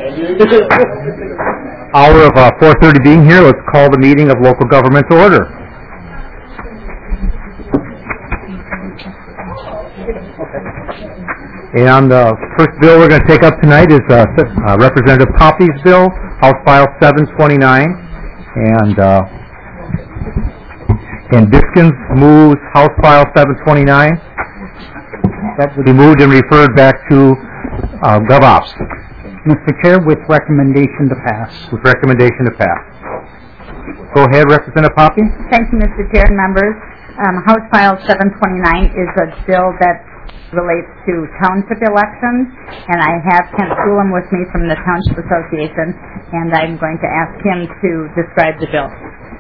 Hour of 4:30 being here, let's call the meeting of local government to order. And the first bill we're going to take up tonight is Representative Poppy's bill, House File 729, and Biskins moves House File 729. That will be moved and referred back to GovOps. Mr. Chair, with recommendation to pass. With recommendation to pass. Go ahead, Representative Poppy. Thank you, Mr. Chair and members. House File 729 is a bill that relates to township elections, and I have Kent Schoolem with me from the Township Association, and I'm going to ask him to describe the bill.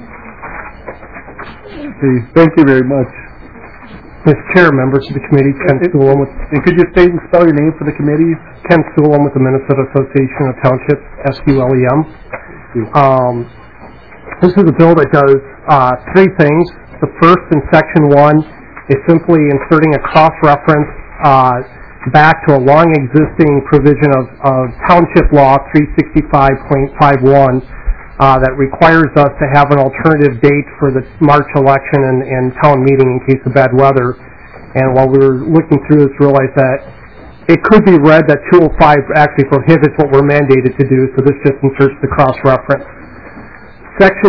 Okay, thank you very much. Mr. Chair, members of the committee, Kent Schoolem and could you state and spell your name for the committee? Kent Schoolem with the Minnesota Association of Townships, SQLEM. This is a bill that does three things. The first, in Section 1, is simply inserting a cross-reference back to a long-existing provision of Township Law 365.51 that requires us to have an alternative date for the March election and town meeting in case of bad weather. And while we were looking through this, realized that it could be read that 205 actually prohibits what we're mandated to do, so this just inserts the cross-reference. Section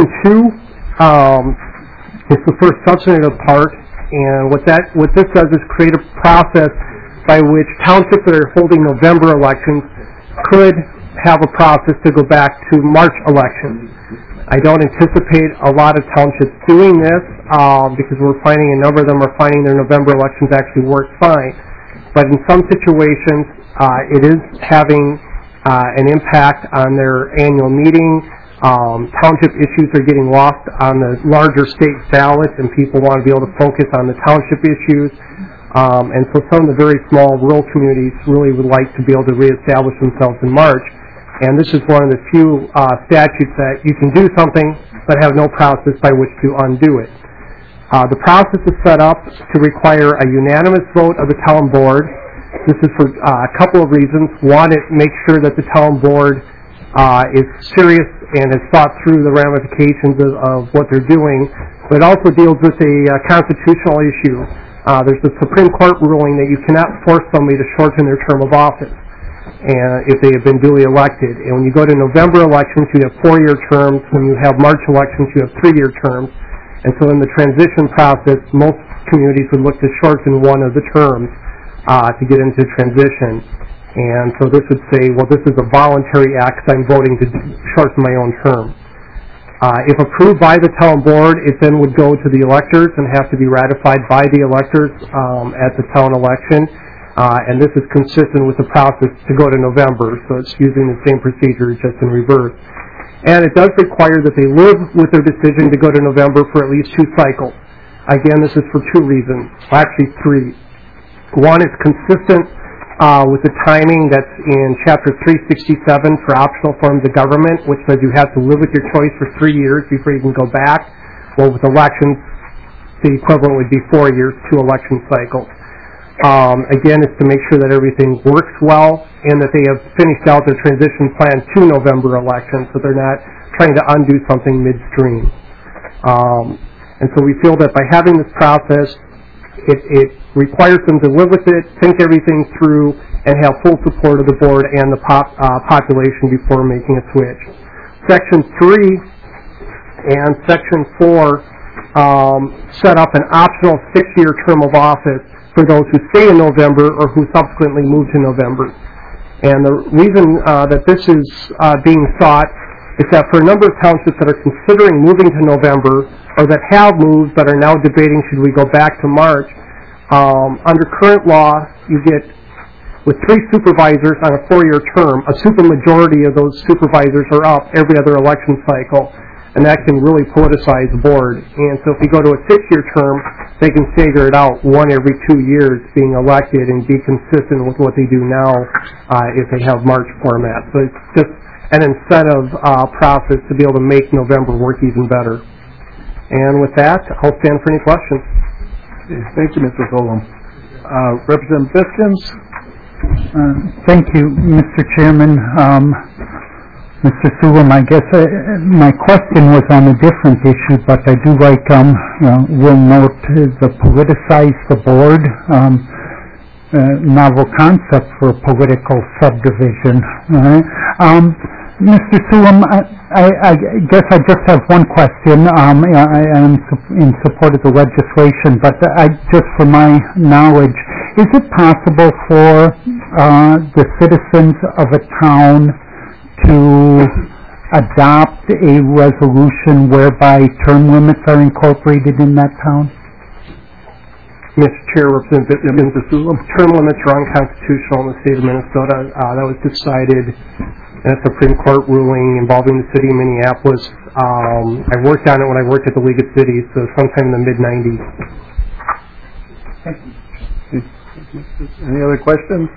2 is the first substantive part, and what this does is create a process by which townships that are holding November elections could have a process to go back to March elections. I don't anticipate a lot of townships doing this because we're finding a number of them are finding their November elections actually work fine. But in some situations, it is having an impact on their annual meeting. Township issues are getting lost on the larger state ballot, and people want to be able to focus on the township issues. And so some of the very small rural communities really would like to be able to reestablish themselves in March. And this is one of the few statutes that you can do something but have no process by which to undo it. The process is set up to require a unanimous vote of the town board. This is for a couple of reasons. One, it makes sure that the town board is serious and has thought through the ramifications of what they're doing, but it also deals with a constitutional issue. There's a Supreme Court ruling that you cannot force somebody to shorten their term of office if they have been duly elected. And when you go to November elections, you have 4-year terms. When you have March elections, you have 3-year terms. And so in the transition process, most communities would look to shorten one of the terms to get into transition. And so this would say, well, this is a voluntary act because I'm voting to shorten my own term. If approved by the town board, it then would go to the electors and have to be ratified by the electors at the town election. And this is consistent with the process to go to November, so it's using the same procedure just in reverse. And it does require that they live with their decision to go to November for at least 2 cycles. Again, this is for 2 reasons, well, actually 3. One, it's consistent with the timing that's in Chapter 367 for optional forms of government, which says you have to live with your choice for 3 years before you can go back. Well, with elections, the equivalent would be 4 years, 2 election cycles. Again, it's to make sure that everything works well and that they have finished out their transition plan to November elections, so they're not trying to undo something midstream. And so we feel that by having this process, it requires them to live with it, think everything through, and have full support of the board and the population before making a switch. Section 3 and Section 4 set up an optional 6-year term of office for those who stay in November or who subsequently move to November. And the reason that this is being sought is that for a number of townships that are considering moving to November or that have moved but are now debating should we go back to March, under current law you get, with 3 supervisors on a 4-year term, a supermajority of those supervisors are up every other election cycle, and that can really politicize the board. And so if we go to a 6-year term, they can stagger it out 1 every 2 years being elected and be consistent with what they do now if they have March format. So it's just an incentive process to be able to make November work even better. And with that, I'll stand for any questions. Thank you, Mr. Schoolem. Representative Biskins? Thank you, Mr. Chairman. Mr. Sulem, I guess my question was on a different issue, but I do like, we'll note the politicize the board, novel concept for political subdivision. Mr. Sulem, I guess I just have one question. I am in support of the legislation, but just for my knowledge, is it possible for the citizens of a town to adopt a resolution whereby term limits are incorporated in that town? Mr. Chair, Representative Sulem, term limits are unconstitutional in the state of Minnesota. That was decided in a Supreme Court ruling involving the city of Minneapolis. I worked on it when I worked at the League of Cities, so sometime in the mid-'90s. Any other questions?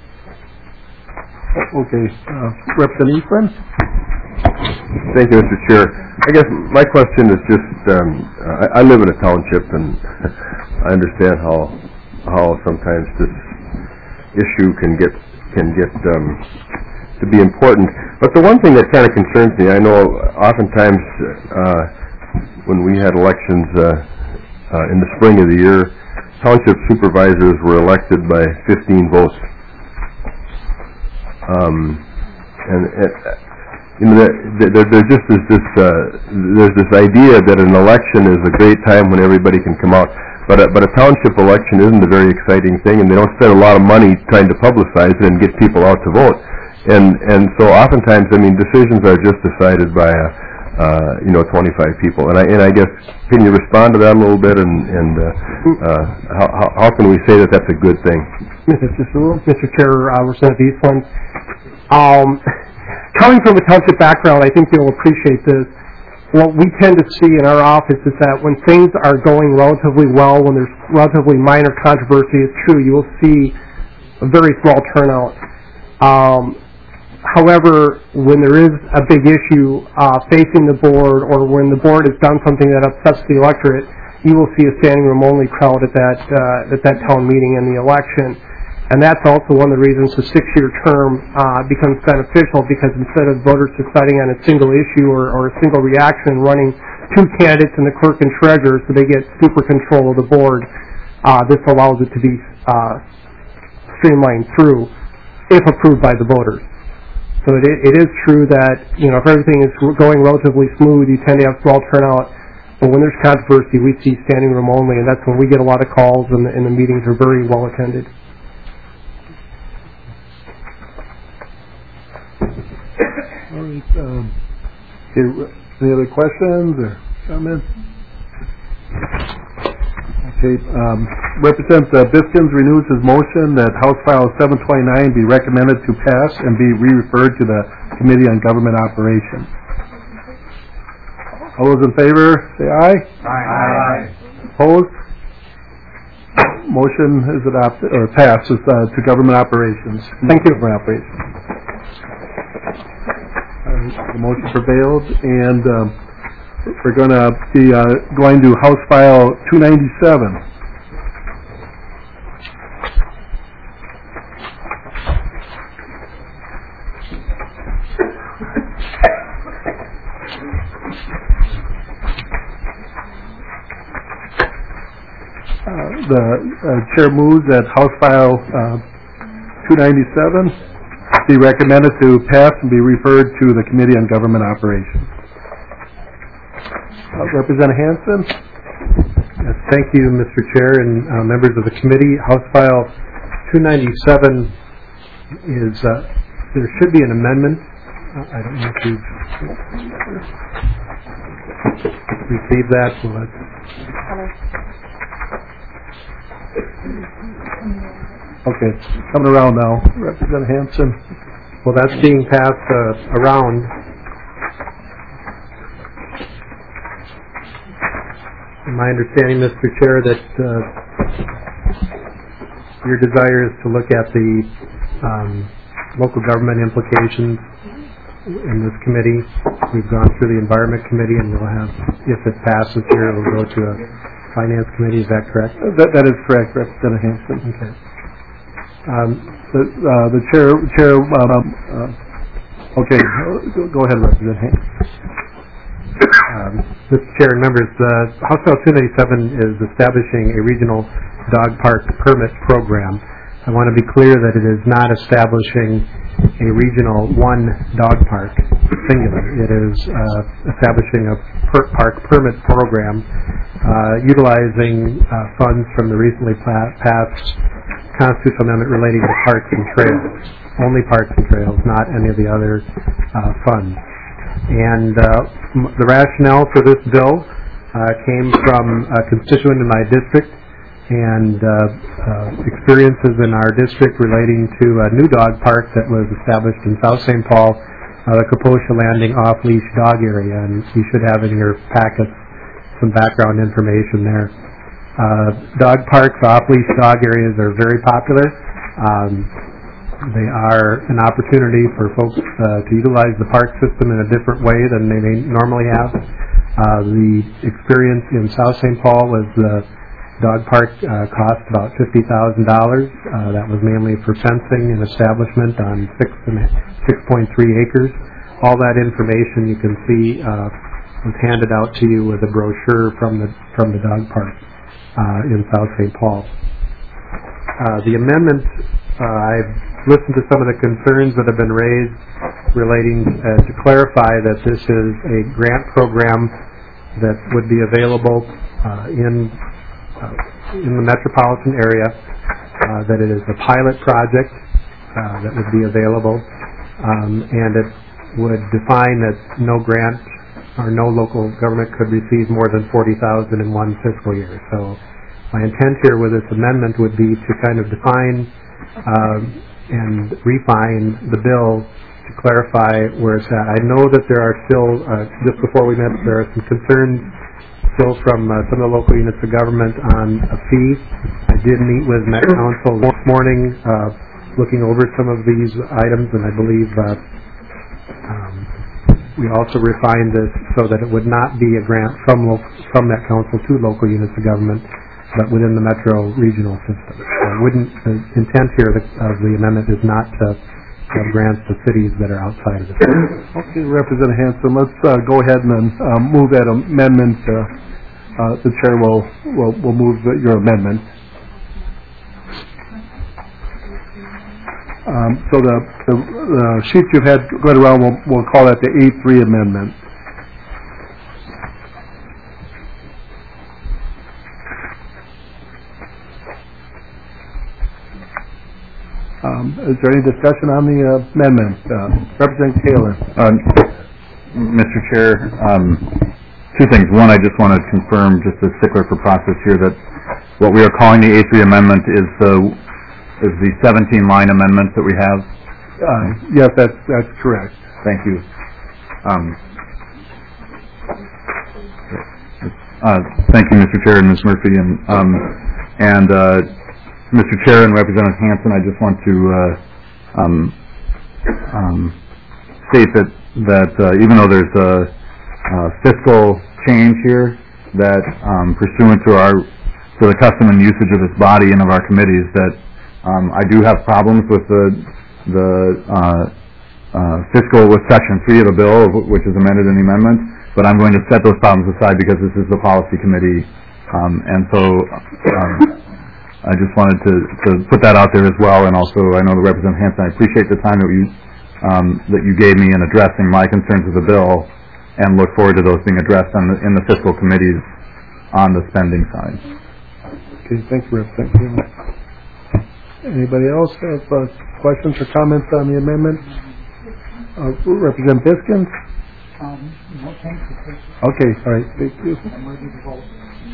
Okay. Representative Eastman? Thank you, Mr. Chair. I guess my question is just, I live in a township, and I understand how sometimes this issue can get to be important. But the one thing that kind of concerns me, I know oftentimes when we had elections in the spring of the year, township supervisors were elected by 15 votes. There just is this there's this idea that an election is a great time when everybody can come out, but a township election isn't a very exciting thing, and they don't spend a lot of money trying to publicize it and get people out to vote, and so oftentimes, I mean, decisions are just decided by 25 people, and I guess, can you respond to that a little bit, and how can we say that that's a good thing? Mr. Chair, Representative Eastland. Coming from a township background, I think you'll appreciate this. What we tend to see in our office is that when things are going relatively well, when there's relatively minor controversy, it's true, you will see a very small turnout. However, when there is a big issue facing the board, or when the board has done something that upsets the electorate, you will see a standing room only crowd at that town meeting in the election. And that's also one of the reasons the 6-year term becomes beneficial, because instead of voters deciding on a single issue or a single reaction, running 2 candidates in the clerk and treasurer so they get super control of the board, this allows it to be streamlined through, if approved by the voters. So it is true that, if everything is going relatively smooth, you tend to have small turnout. But when there's controversy, we see standing room only, and that's when we get a lot of calls, and the meetings are very well attended. All right. Any other questions or comments? Okay. Representative Biskins renews his motion that House File 729 be recommended to pass and be re-referred to the Committee on Government Operations. All those in favor, say aye. Aye. Opposed? Motion is adopted, or passes to Government Operations. Thank you. Government Operations. The motion prevailed, and we're going to be going to House File 297. The chair moves that House File 297 be recommended to pass and be referred to the Committee on Government Operations. Representative Hansen. Yes, thank you, Mr. Chair and members of the committee. House File 297 is, there should be an amendment. I don't know if you've received that. Okay, coming around now. Representative Hansen. Well, that's being passed around. My understanding, Mr. Chair, that your desire is to look at the local government implications in this committee. We've gone through the Environment Committee, and we'll have, if it passes here, it will go to a Finance Committee. Is that correct? That is correct, Representative Hansen. Okay. The chair Okay, go ahead, Representative Hank. Mr. Chair and members, House Bill 297 is establishing a regional dog park permit program. I want to be clear that it is not establishing a regional one dog park, singular. It is establishing a park permit program utilizing funds from the recently passed constitutional amendment relating to parks and trails. Only parks and trails, not any of the other funds. And the rationale for this bill came from a constituent in my district and experiences in our district relating to a new dog park that was established in South St. Paul, the Kaposha Landing off-leash dog area, and you should have in your packet some background information there. Dog parks, off-leash dog areas are very popular. They are an opportunity for folks to utilize the park system in a different way than they may normally have. The experience in South St. Paul was the dog park cost about $50,000. That was mainly for fencing and establishment on 6.3 acres. All that information you can see was handed out to you with a brochure from the dog park in South St. Paul. The amendment, I've listened to some of the concerns that have been raised relating to clarify that this is a grant program that would be available in the metropolitan area, that it is a pilot project that would be available, and it would define that no grant or no local government could receive more than $40,000 in one fiscal year. So my intent here with this amendment would be to kind of define and refine the bill to clarify where it's at. I know that there are still, just before we met, there are some concerns still from some of the local units of government on a fee. I did meet with Met Council this morning looking over some of these items, and I believe we also refined this so that it would not be a grant from Met Council to local units of government, but within the metro regional system. The intent here of the amendment is not to have grants to cities that are outside of the city. Okay, Representative Hanson, let's go ahead and then move that amendment. The chair will move your amendment. So the sheet you've had going around, we'll call that the A3 amendment. Is there any discussion on the amendment? Representative Taylor. Mr. Chair, two things. One, I just want to confirm, just a stickler for process here, that what we are calling the A3 amendment is the 17-line amendment that we have. Yes, that's correct. Thank you. Thank you, Mr. Chair and Ms. Murphy, and Mr. Chair and Representative Hanson, I just want to state that even though there's a fiscal change here, that pursuant to the custom and usage of this body and of our committees, that I do have problems with the fiscal with Section 3 of the bill, which is amended in the amendment, but I'm going to set those problems aside because this is the policy committee, and so I just wanted to put that out there as well. And also, I know the Representative Hanson, I appreciate the time that you gave me in addressing my concerns with the bill, and look forward to those being addressed in the fiscal committees on the spending side. Okay, thank you, Representative. Anybody else have questions or comments on the amendment? Representative Biskins? No, thank you. Okay, all right, thank you. I'm ready to vote.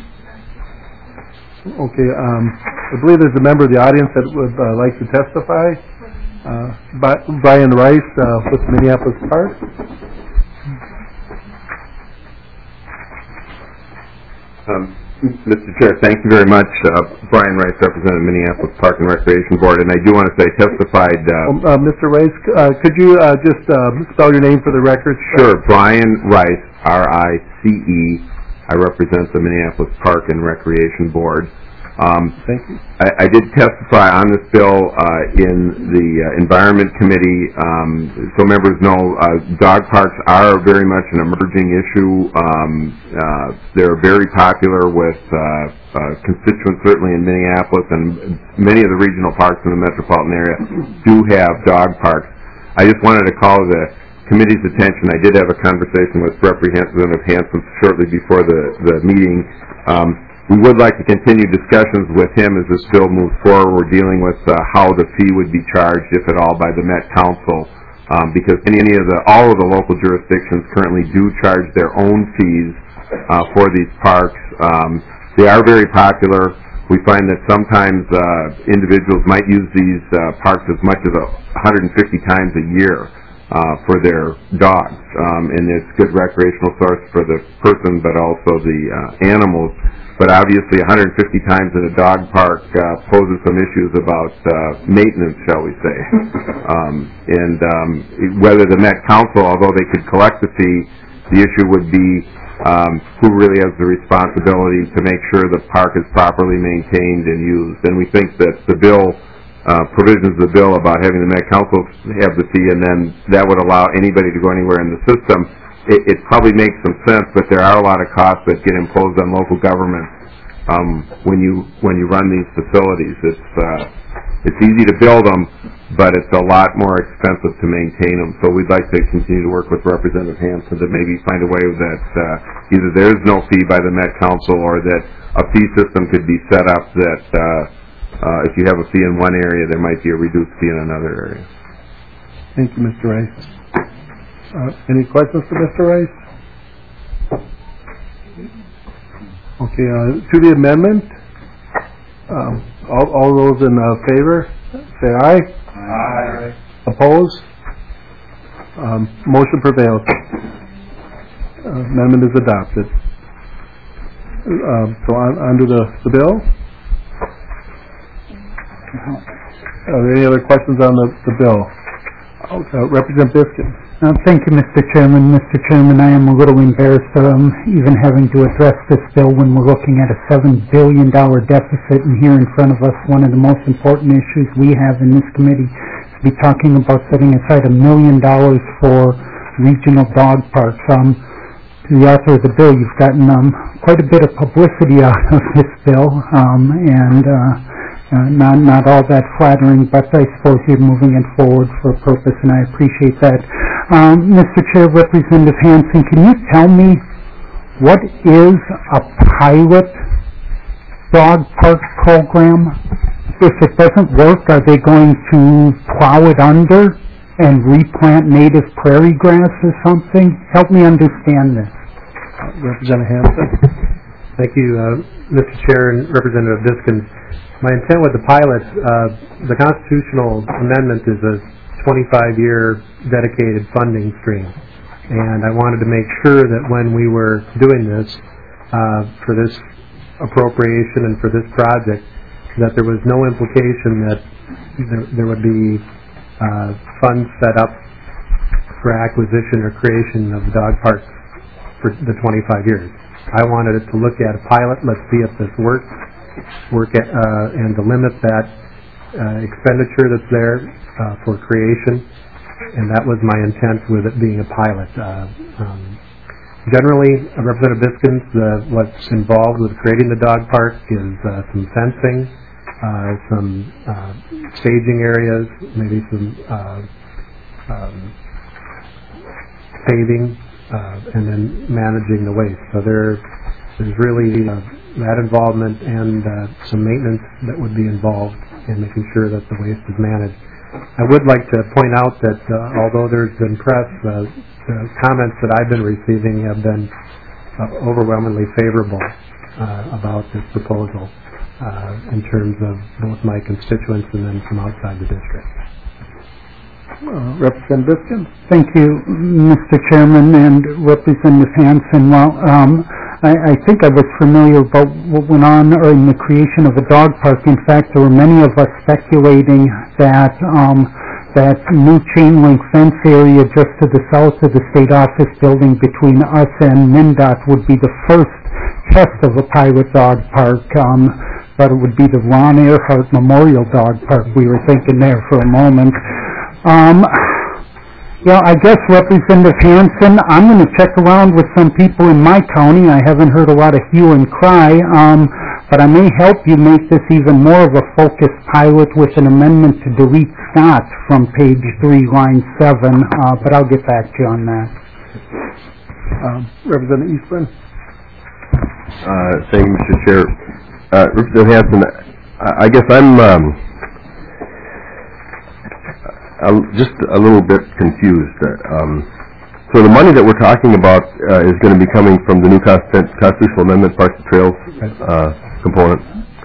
Okay, I believe there's a member of the audience that would like to testify. Brian Rice with Minneapolis Park. Mr. Chair, thank you very much. Brian Rice, representing Minneapolis Park and Recreation Board, and I do want to say testified... Mr. Rice, could you just spell your name for the record? Sure, Brian Rice, R-I-C-E. I represent the Minneapolis Park and Recreation Board. Thank you. I did testify on this bill in the Environment Committee. So members know dog parks are very much an emerging issue. They're very popular with constituents, certainly in Minneapolis, and many of the regional parks in the metropolitan area do have dog parks. I just wanted to call the committee's attention. I did have a conversation with Representative Hansen shortly before the meeting. We would like to continue discussions with him as this bill moves forward. We're dealing with how the fee would be charged, if at all, by the Met Council, because all of the local jurisdictions currently do charge their own fees for these parks. They are very popular. We find that sometimes individuals might use these parks as much as 150 times a year for their dogs, and it's a good recreational source for the person, but also the animals. But obviously 150 times in a dog park poses some issues about maintenance, shall we say. Whether the Met Council, although they could collect the fee, the issue would be who really has the responsibility to make sure the park is properly maintained and used. And we think that the bill, provisions of the bill about having the Met Council have the fee, and then that would allow anybody to go anywhere in the system, it probably makes some sense, but there are a lot of costs that get imposed on local governments when you run these facilities. It's easy to build them, but it's a lot more expensive to maintain them. So we'd like to continue to work with Representative Hansen to maybe find a way that either there is no fee by the Met Council, or that a fee system could be set up that if you have a fee in one area, there might be a reduced fee in another area. Thank you, Mr. Rice. Any questions for Mr. Rice? Okay, to the amendment, all those in favor, say aye. Aye. Opposed? Motion prevails. Amendment is adopted. So on to the bill. Are there any other questions on the bill? Representative Biskin. Thank you, Mr. Chairman. Mr. Chairman, I am a little embarrassed even having to address this bill when we're looking at a $7 billion deficit, and here in front of us, one of the most important issues we have in this committee is to be talking about setting aside $1 million for regional dog parks. To the author of the bill, you've gotten quite a bit of publicity out of this bill, and not all that flattering, but I suppose you're moving it forward for a purpose, and I appreciate that. Mr. Chair, Representative Hansen, can you tell me what is a pilot dog park program? If it doesn't work, are they going to plow it under and replant native prairie grass or something? Help me understand this. Representative Hansen. Thank you, Mr. Chair and Representative Biskins. My intent with the pilot, the constitutional amendment is a 25-year dedicated funding stream, and I wanted to make sure that when we were doing this for this appropriation and for this project, that there was no implication that there would be funds set up for acquisition or creation of the dog parks for the 25 years. I wanted it to look at a pilot, let's see if this works, and to limit that expenditure that's there for creation, and that was my intent with it being a pilot. Generally, Representative Biskins, what's involved with creating the dog park is some fencing, some staging areas, maybe some paving, and then managing the waste. So there's really that involvement and some maintenance that would be involved in making sure that the waste is managed. I would like to point out that although there's been press, the comments that I've been receiving have been overwhelmingly favorable about this proposal in terms of both my constituents and then from outside the district. Representative Biskin. Thank you, Mr. Chairman and Representative Hansen. Well, I think I was familiar about what went on in the creation of a dog park. In fact, there were many of us speculating that that new chain link fence area just to the south of the state office building between us and MnDOT would be the first test of a pilot dog park. thought it would be the Ron Earhart Memorial Dog Park. We were thinking there for a moment. I guess Representative Hanson, I'm going to check around with some people in my county. I haven't heard a lot of hue and cry, but I may help you make this even more of a focused pilot with an amendment to delete Scott from page 3, line 7, but I'll get back to you on that. Representative Eastman? Thank you, Mr. Chair. Representative Hanson, I guess I'm just a little bit confused. So the money that we're talking about is going to be coming from the new constitutional amendment, Parks and Trails component.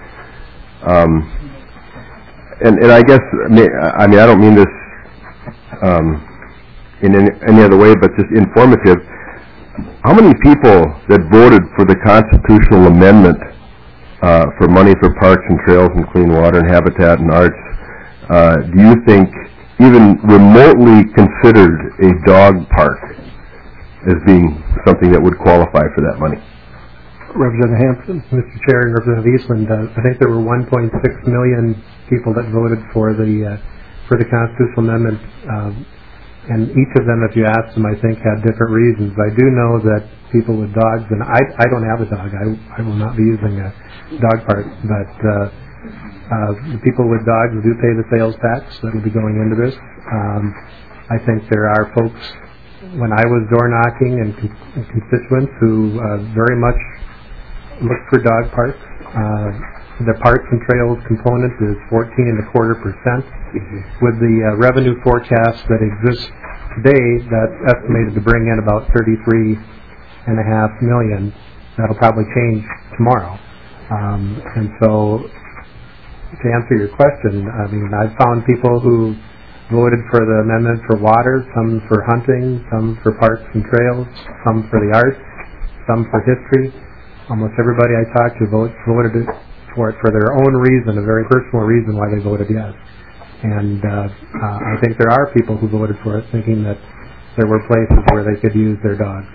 And I guess, I don't mean this in any other way, but just informative. How many people that voted for the constitutional amendment for money for parks and trails and clean water and habitat and arts do you think even remotely considered a dog park as being something that would qualify for that money? Representative Hanson? Mr. Chair and Representative Eastland, I think there were 1.6 million people that voted for the constitutional amendment, and each of them, if you asked them, I think had different reasons. I do know that people with dogs, and I don't have a dog, I will not be using a dog park, but the people with dogs do pay the sales tax that will be going into this. I think there are folks, when I was door knocking, and constituents who very much look for dog parks. The Parks and Trails component is 14.25%. With the revenue forecast that exists today, that's estimated to bring in about $33.5 million. That'll probably change tomorrow. And so, to answer your question, I've found people who voted for the amendment for water, some for hunting, some for parks and trails, some for the arts, some for history. Almost everybody I talked to voted for it for their own reason, a very personal reason why they voted yes. And I think there are people who voted for it thinking that there were places where they could use their dogs.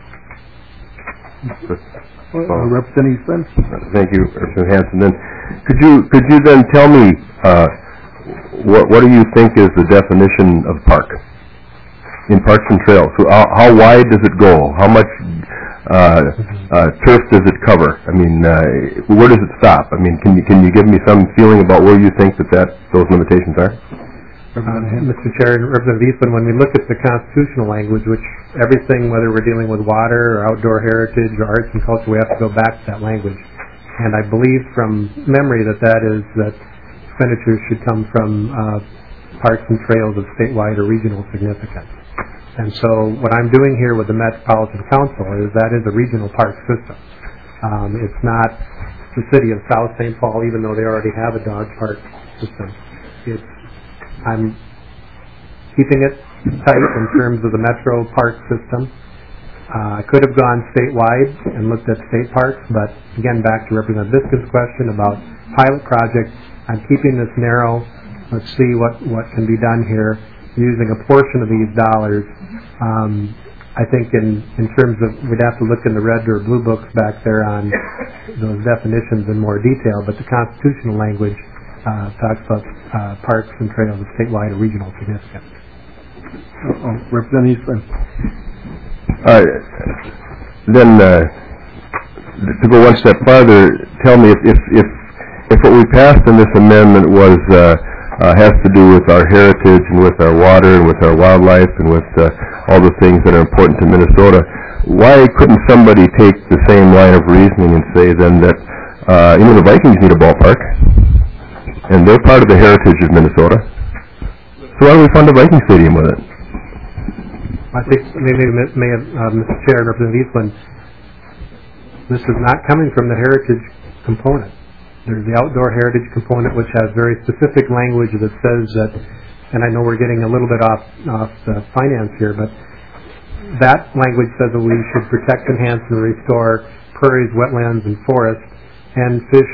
Representative Eastman? Thank you, Representative Hanson. Then, could you then tell me what do you think is the definition of park in Parks and Trails? So how wide does it go? How much turf does it cover? Where does it stop? Can you give me some feeling about where you think that those limitations are? Mr. Chair and Representative Eastman, when we look at the constitutional language, which everything, whether we're dealing with water or outdoor heritage or arts and culture, we have to go back to that language. And I believe from memory that expenditures should come from parks and trails of statewide or regional significance. And so what I'm doing here with the Metropolitan Council is that is a regional park system. It's not the city of South St. Paul, even though they already have a dog park system. I'm keeping it tight in terms of the metro park system. I could have gone statewide and looked at state parks, but again, back to Representative Biskin's question about pilot projects, I'm keeping this narrow. Let's see what can be done here using a portion of these dollars. I think in terms of, we'd have to look in the red or blue books back there on those definitions in more detail, but the constitutional language talks about parks and trails of statewide or regional significance. Representative Eastman. Then, to go one step farther, tell me if what we passed in this amendment was has to do with our heritage and with our water and with our wildlife and with all the things that are important to Minnesota, why couldn't somebody take the same line of reasoning and say then that the Vikings need a ballpark and they're part of the heritage of Minnesota, so why don't we fund a Viking stadium with it? I think maybe Mr. Chair and Representative Eastland, this is not coming from the heritage component. There's the outdoor heritage component, which has very specific language that says that, and I know we're getting a little bit off the finance here, but that language says that we should protect, enhance, and restore prairies, wetlands, and forests, and fish,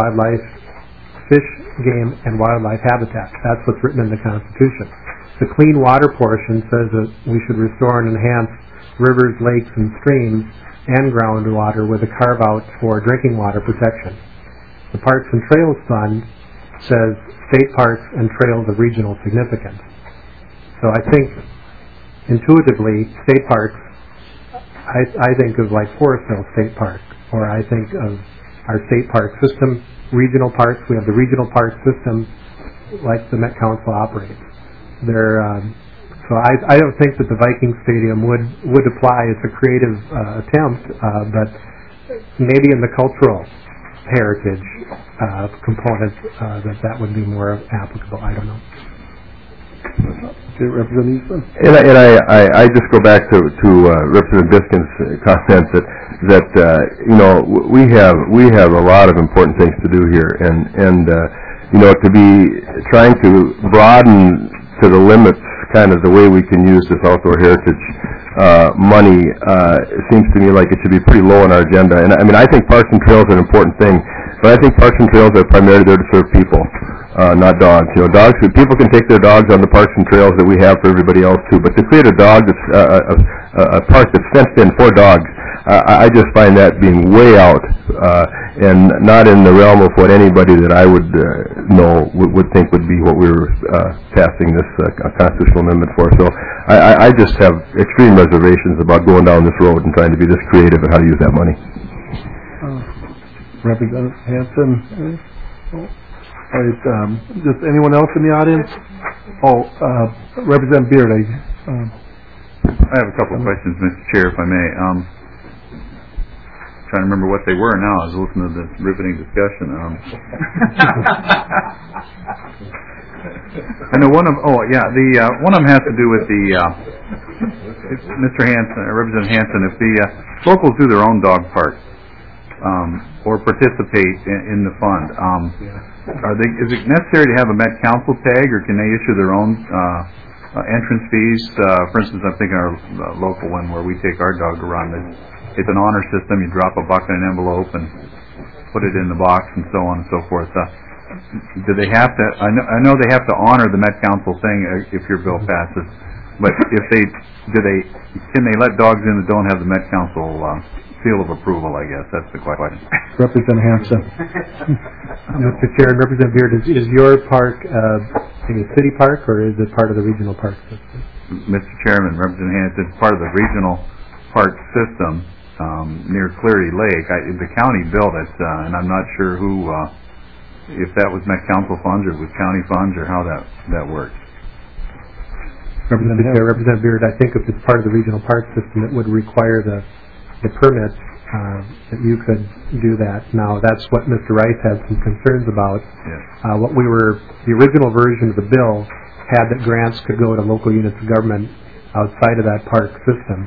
game, and wildlife habitat. That's what's written in the Constitution. The clean water portion says that we should restore and enhance rivers, lakes, and streams, and groundwater with a carve-out for drinking water protection. The Parks and Trails Fund says state parks and trails of regional significance. So I think intuitively, state parks, I think of like Forestville State Park, or I think of our state park system, regional parks. We have the regional park system like the Met Council operates. So I don't think that the Viking Stadium would apply. It's a creative attempt, but maybe in the cultural heritage component that would be more applicable. I don't know. Okay, Representative Eastman? And I just go back to Representative Biskin's comment that you know, we have a lot of important things to do here, and you know, to be trying to broaden to the limits kind of the way we can use this outdoor heritage money seems to me like it should be pretty low on our agenda. And I mean, I think Parks and Trails are an important thing, but I think Parks and Trails are primarily there to serve people, not dogs. You know, people can take their dogs on the Parks and Trails that we have for everybody else too, but to create a dog that's a park that's fenced in for dogs, I just find that being way out and not in the realm of what anybody that I would know would think would be what we were passing this constitutional amendment for. So I just have extreme reservations about going down this road and trying to be this creative in how to use that money. Representative Hanson? All right, just anyone else in the audience? Representative Beard, I have a couple of questions, Mr. Chair, if I may. Trying to remember what they were now. I was listening to this riveting discussion. I know one of them has to do with the Mr. Hanson, Representative Hanson. If the locals do their own dog park or participate in the fund, is it necessary to have a Met Council tag, or can they issue their own entrance fees? For instance, I'm thinking our local one where we take our dog around. It's an honor system. You drop a buck in an envelope and put it in the box, and so on and so forth. Do they have to? I know they have to honor the Met Council thing if your bill passes. But if can they let dogs in that don't have the Met Council seal of approval? I guess that's the question. Representative Hanson. Mr. Chair, and Representative Beard, is your park a city park, or is it part of the regional park system? Mr. Chairman, Representative Hanson, it's part of the regional park system near Cleary Lake. The county built it, and I'm not sure who, if that was Met Council funds or was county funds, or how that works. Representative Beard, I think if it's part of the regional park system, it would require the permits that you could do that. Now, that's what Mr. Rice had some concerns about. Yes. The original version of the bill had that grants could go to local units of government outside of that park system.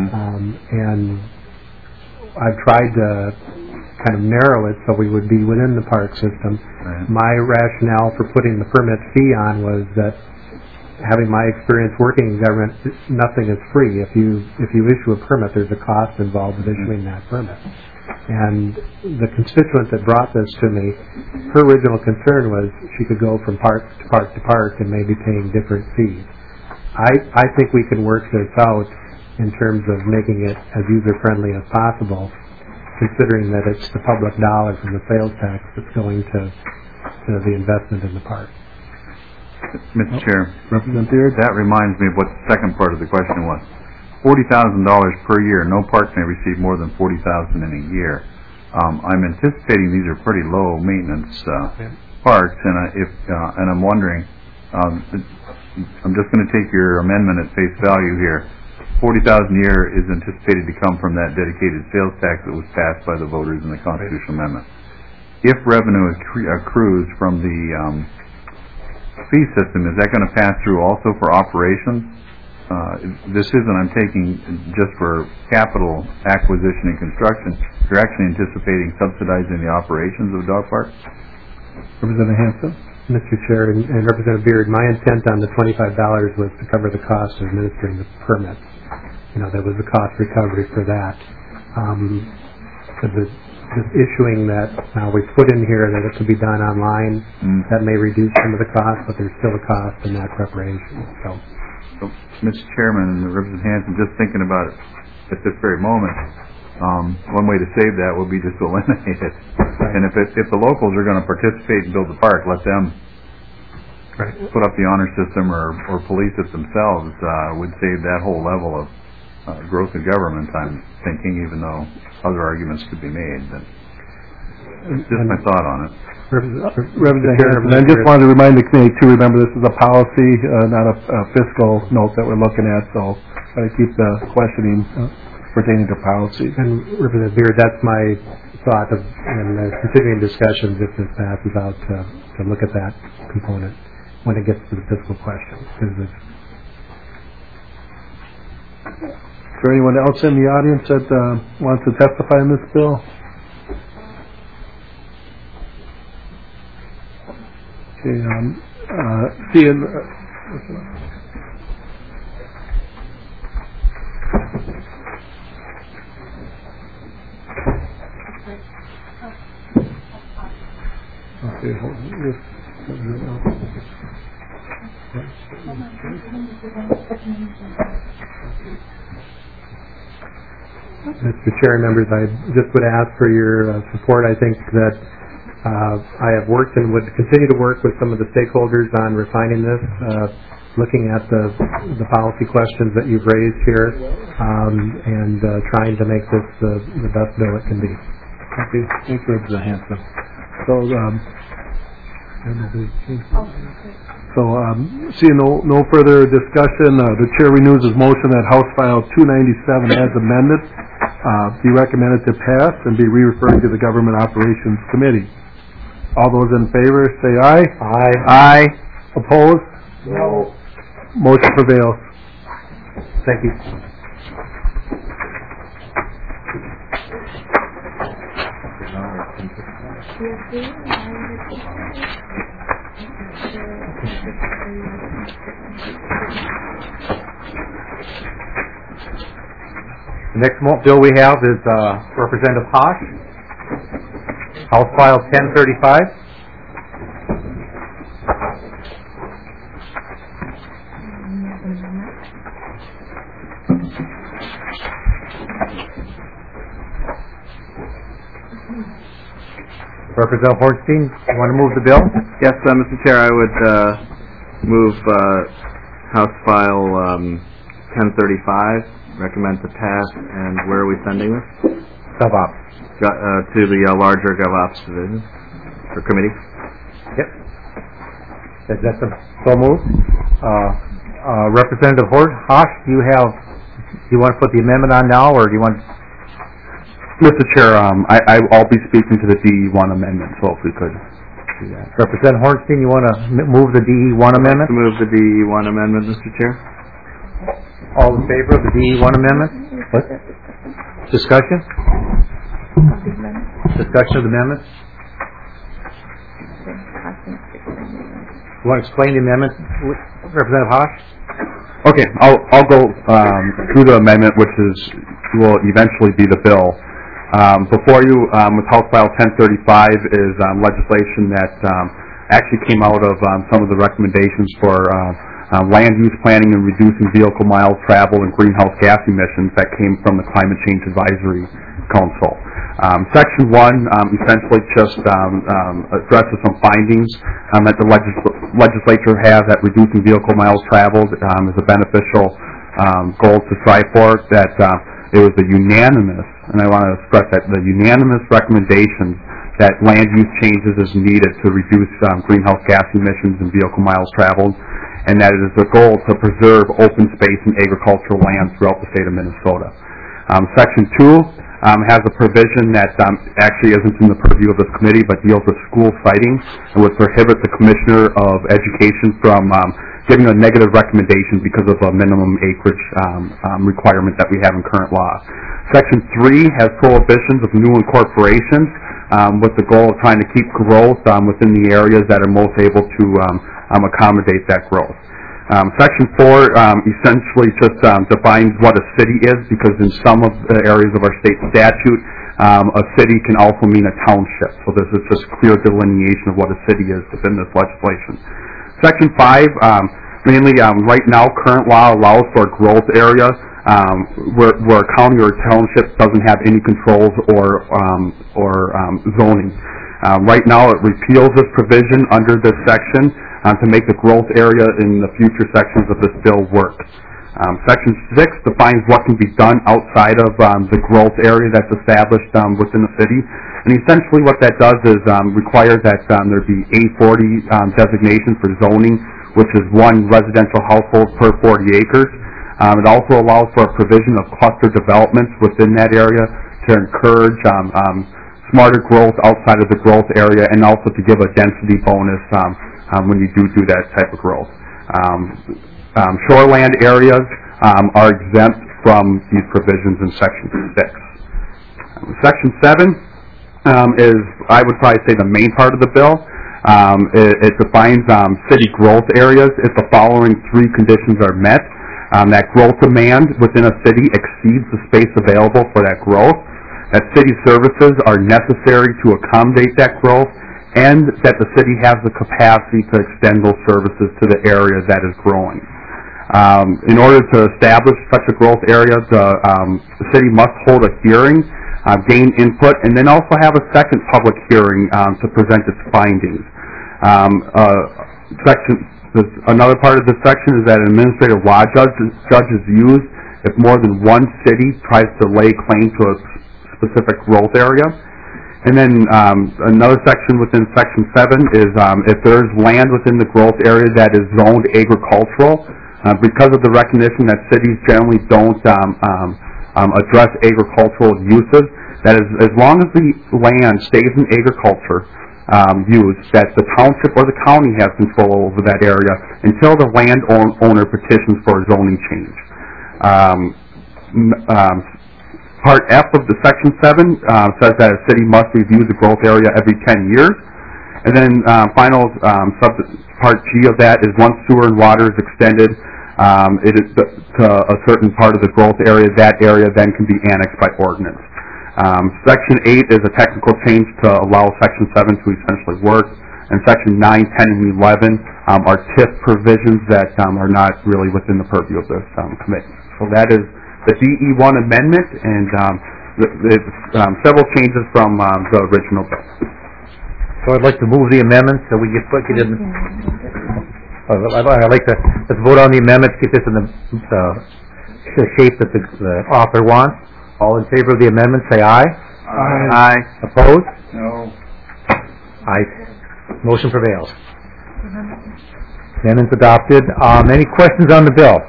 And I've tried to kind of narrow it so we would be within the park system. Right. My rationale for putting the permit fee on was that, having my experience working in government, nothing is free. If you issue a permit, there's a cost involved with issuing that permit. And the constituent that brought this to me, her original concern was she could go from park to park to park and maybe paying different fees. I think we can work this out in terms of making it as user-friendly as possible, considering that it's the public dollar from the sales tax that's going to the investment in the park. Mr. Chair, Representative Beard? that reminds me of what the second part of the question was. $40,000 per year. No park may receive more than $40,000 in a year. I'm anticipating these are pretty low maintenance parks, and I'm wondering. I'm just going to take your amendment at face value here. $40,000 a year is anticipated to come from that dedicated sales tax that was passed by the voters in the constitutional amendment. If revenue accrues from the fee system, is that going to pass through also for operations? This isn't, I'm taking just for capital acquisition and construction. You're actually anticipating subsidizing the operations of a dog park? Representative Hanson? Mr. Chair and Representative Beard, my intent on the $25 was to cover the cost of administering the permits. There was a cost recovery for that. The issuing that now we put in here that it could be done online, that may reduce some of the cost, but there's still a cost in that preparation. So Mr. Chairman and Representative Hanson, just thinking about it at this very moment, one way to save that would be just to eliminate it. And if the locals are going to participate and build the park, let them put up the honor system or police it themselves. Would save that whole level of growth in government, I'm thinking, even though other arguments could be made. But just my thought on it. Representative Harrison, I just wanted to remind the committee to remember this is a policy, not a fiscal note that we're looking at, so try to keep the questioning pertaining to policy. And Representative Beard, that's my thought of, in the continuing discussions, if this passes out, to look at that component when it gets to the fiscal question. Is there anyone else in the audience that wants to testify on this bill? Okay, seeing... Okay, hold on. Mr. Chair and members, I just would ask for your support. I think that I have worked and would continue to work with some of the stakeholders on refining this, looking at the policy questions that you've raised here, and trying to make this the best bill it can be. Okay, thank you, Representative Hanson. So, seeing no further discussion, the chair renews his motion that House File 297 as amended be recommended to pass and be re-referred to the Government Operations Committee. All those in favor say aye. Aye. Aye. Opposed? No. Motion prevails. Thank you. The next bill we have is Representative Hosh, House File 1035. Representative Hornstein, you want to move the bill? Yes, Mr. Chair, I would move House File 1035, recommend to pass, and where are we sending this? Sub-op. To the larger GovOps division, or committee. Yep. That's so moved. Representative Hosh, do you want to put the amendment on now, or do you want... Mr. Chair, I'll be speaking to the DE1 amendment, so if we could do that. Representative Hornstein, you want to move the DE1 amendment? To move the DE1 amendment, Mr. Chair. All in favor of the DE1 amendment? What? Discussion? Discussion of the amendment? You want to explain the amendment, Representative Hosh? Okay, I'll go through the amendment, which will eventually be the bill. Before you, with House File 1035 is legislation that actually came out of some of the recommendations for land use planning and reducing vehicle miles traveled and greenhouse gas emissions that came from the Climate Change Advisory Council. Section 1 essentially just addresses some findings that the legislature has that reducing vehicle miles traveled is a beneficial goal to strive for, that it was the unanimous, and I want to stress that, the unanimous recommendations that land use changes is needed to reduce greenhouse gas emissions and vehicle miles traveled, and that it is a goal to preserve open space and agricultural land throughout the state of Minnesota. Section 2 has a provision that actually isn't in the purview of this committee, but deals with school siting and would prohibit the Commissioner of Education from giving a negative recommendation because of a minimum acreage requirement that we have in current law. Section 3 has prohibitions of new incorporations with the goal of trying to keep growth within the areas that are most able to accommodate that growth. Section 4 essentially just defines what a city is, because in some of the areas of our state statute, a city can also mean a township. So this is just clear delineation of what a city is within this legislation. Section 5, mainly right now, current law allows for a growth area where a county or township doesn't have any controls or zoning. Right now, it repeals this provision under this section to make the growth area in the future sections of this bill work. Section 6 defines what can be done outside of the growth area that's established within the city. And essentially what that does is require that there be A40 designation for zoning, which is one residential household per 40 acres. It also allows for a provision of cluster developments within that area to encourage smarter growth outside of the growth area, and also to give a density bonus when you do that type of growth. Shoreland areas are exempt from these provisions in Section 6. Section 7 is, I would probably say, the main part of the bill. It defines city growth areas if the following three conditions are met. That growth demand within a city exceeds the space available for that growth, that city services are necessary to accommodate that growth, and that the city has the capacity to extend those services to the area that is growing. In order to establish such a growth area, the city must hold a hearing, gain input, and then also have a second public hearing to present its findings. Another part of this section is that an administrative law judge is used if more than one city tries to lay claim to a specific growth area. And then another section within Section 7 is if there's land within the growth area that is zoned agricultural, because of the recognition that cities generally don't address agricultural uses, that is, as long as the land stays in agriculture use, that the township or the county has control over that area until the landowner petitions for a zoning change. Part F of the Section 7 says that a city must review the growth area every 10 years. And then final Part G of that is once sewer and water is extended it is to a certain part of the growth area, that area then can be annexed by ordinance. Section 8 is a technical change to allow Section 7 to essentially work. And Section 9, 10, and 11 are TIF provisions that are not really within the purview of this committee. So that is the DE1 amendment, and several changes from the original bill. So I'd like to move the amendments so we get in. I'd like to let's vote on the amendments, get this in the shape that the author wants. All in favor of the amendment, say aye. Aye. Aye. Opposed? No. Aye. Motion prevails. Amendment's adopted. Any questions on the bill?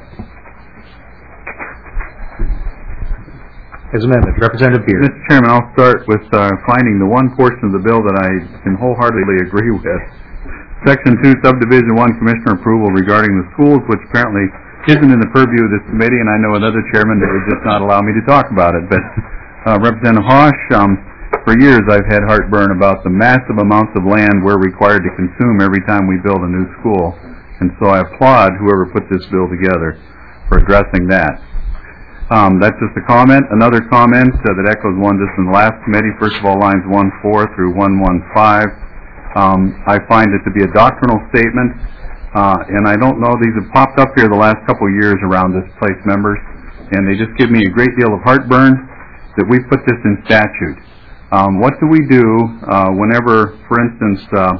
As amended, Representative Beard. Mr. Chairman, I'll start with finding the one portion of the bill that I can wholeheartedly agree with. Section 2, Subdivision 1, Commissioner approval regarding the schools, which apparently isn't in the purview of this committee, and I know another chairman that would just not allow me to talk about it. But Representative Hosh, for years I've had heartburn about the massive amounts of land we're required to consume every time we build a new school, and so I applaud whoever put this bill together for addressing that. That's just a comment. Another comment that echoes one just in the last committee. First of all, lines 1-4 through 115. I find it to be a doctrinal statement, and I don't know, these have popped up here the last couple of years around this place, members, and they just give me a great deal of heartburn that we put this in statute. What do we do whenever, for instance,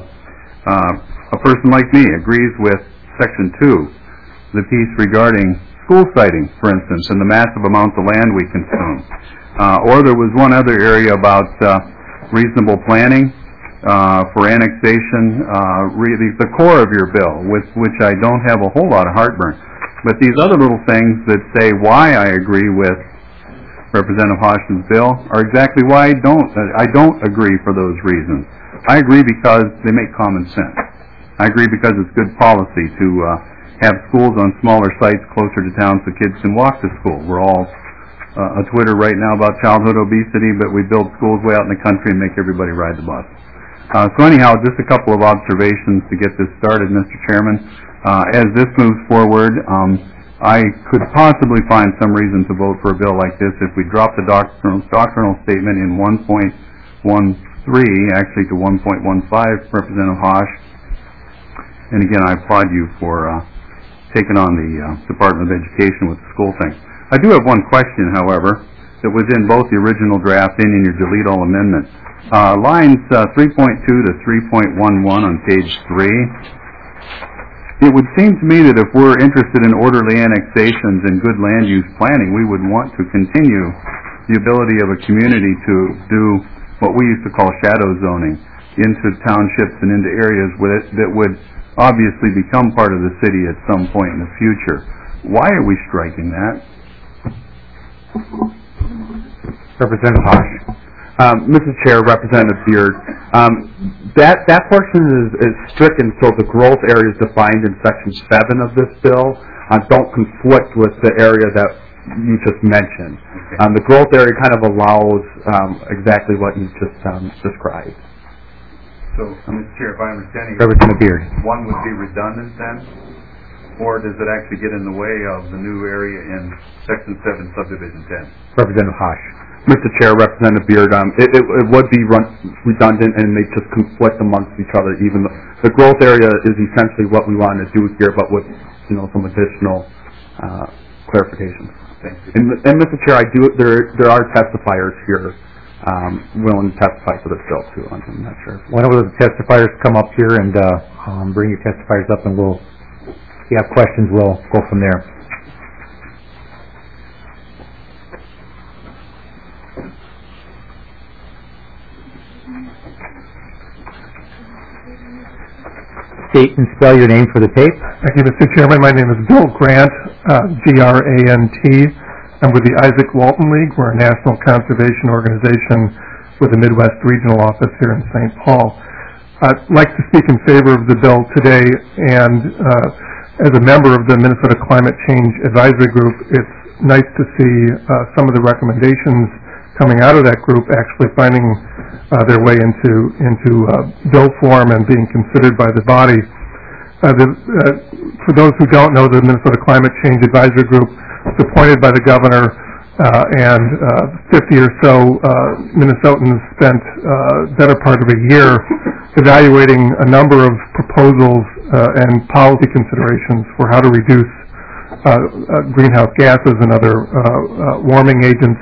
a person like me agrees with Section 2, the piece regarding school siting, for instance, and the massive amounts of land we consume? Or there was one other area about reasonable planning for annexation, really the core of your bill, with which I don't have a whole lot of heartburn. But these other little things that say why I agree with Representative Hosh's bill are exactly why I don't agree for those reasons. I agree because they make common sense. I agree because it's good policy to have schools on smaller sites closer to town so kids can walk to school. We're all on Twitter right now about childhood obesity, but we build schools way out in the country and make everybody ride the bus. So anyhow, just a couple of observations to get this started, Mr. Chairman. As this moves forward, I could possibly find some reason to vote for a bill like this if we drop the doctrinal statement in 1.13, actually to 1.15, Representative Hosh. And again, I applaud you for taking on the Department of Education with the school thing. I do have one question, however, that was in both the original draft and in your delete all amendment. Lines 3.2 to 3.11 on page 3. It would seem to me that if we're interested in orderly annexations and good land use planning, we would want to continue the ability of a community to do what we used to call shadow zoning into townships and into areas that would obviously become part of the city at some point in the future. Why are we striking that? Representative Hosh. Mr. Chair, Representative Beard, that portion is stricken so the growth areas defined in Section 7 of this bill don't conflict with the area that you just mentioned. The growth area kind of allows exactly what you just described. So, Mr. Chair, if I'm understanding, Representative Beard. one would be redundant then? Or does it actually get in the way of the new area in Section 7, Subdivision 10? Representative Hosh. Mr. Chair, Representative Beard, it would be redundant and they just conflict amongst each other. Even the growth area is essentially what we wanted to do here, but with some additional clarifications. Thank you. And Mr. Chair, there are testifiers here willing to testify for this bill too. I'm not sure. Whenever the testifiers come up here and bring your testifiers up, and if you have questions, we'll go from there. State and spell your name for the tape. Thank you, Mr. Chairman. My name is Bill Grant, Grant. I'm with the Isaac Walton League. We're a national conservation organization with a Midwest regional office here in St. Paul. I'd like to speak in favor of the bill today, and as a member of the Minnesota Climate Change Advisory Group, it's nice to see some of the recommendations coming out of that group actually finding their way into bill form and being considered by the body. For those who don't know, the Minnesota Climate Change Advisory Group was appointed by the governor, and 50 or so Minnesotans spent better part of a year evaluating a number of proposals and policy considerations for how to reduce greenhouse gases and other warming agents.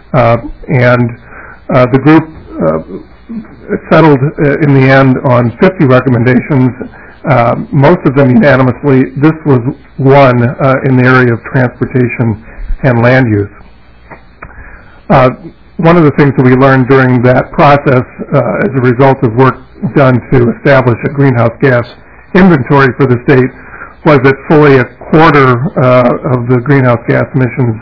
The group settled in the end on 50 recommendations, most of them unanimously. This was one in the area of transportation and land use. One of the things that we learned during that process as a result of work done to establish a greenhouse gas inventory for the state was that fully a quarter of the greenhouse gas emissions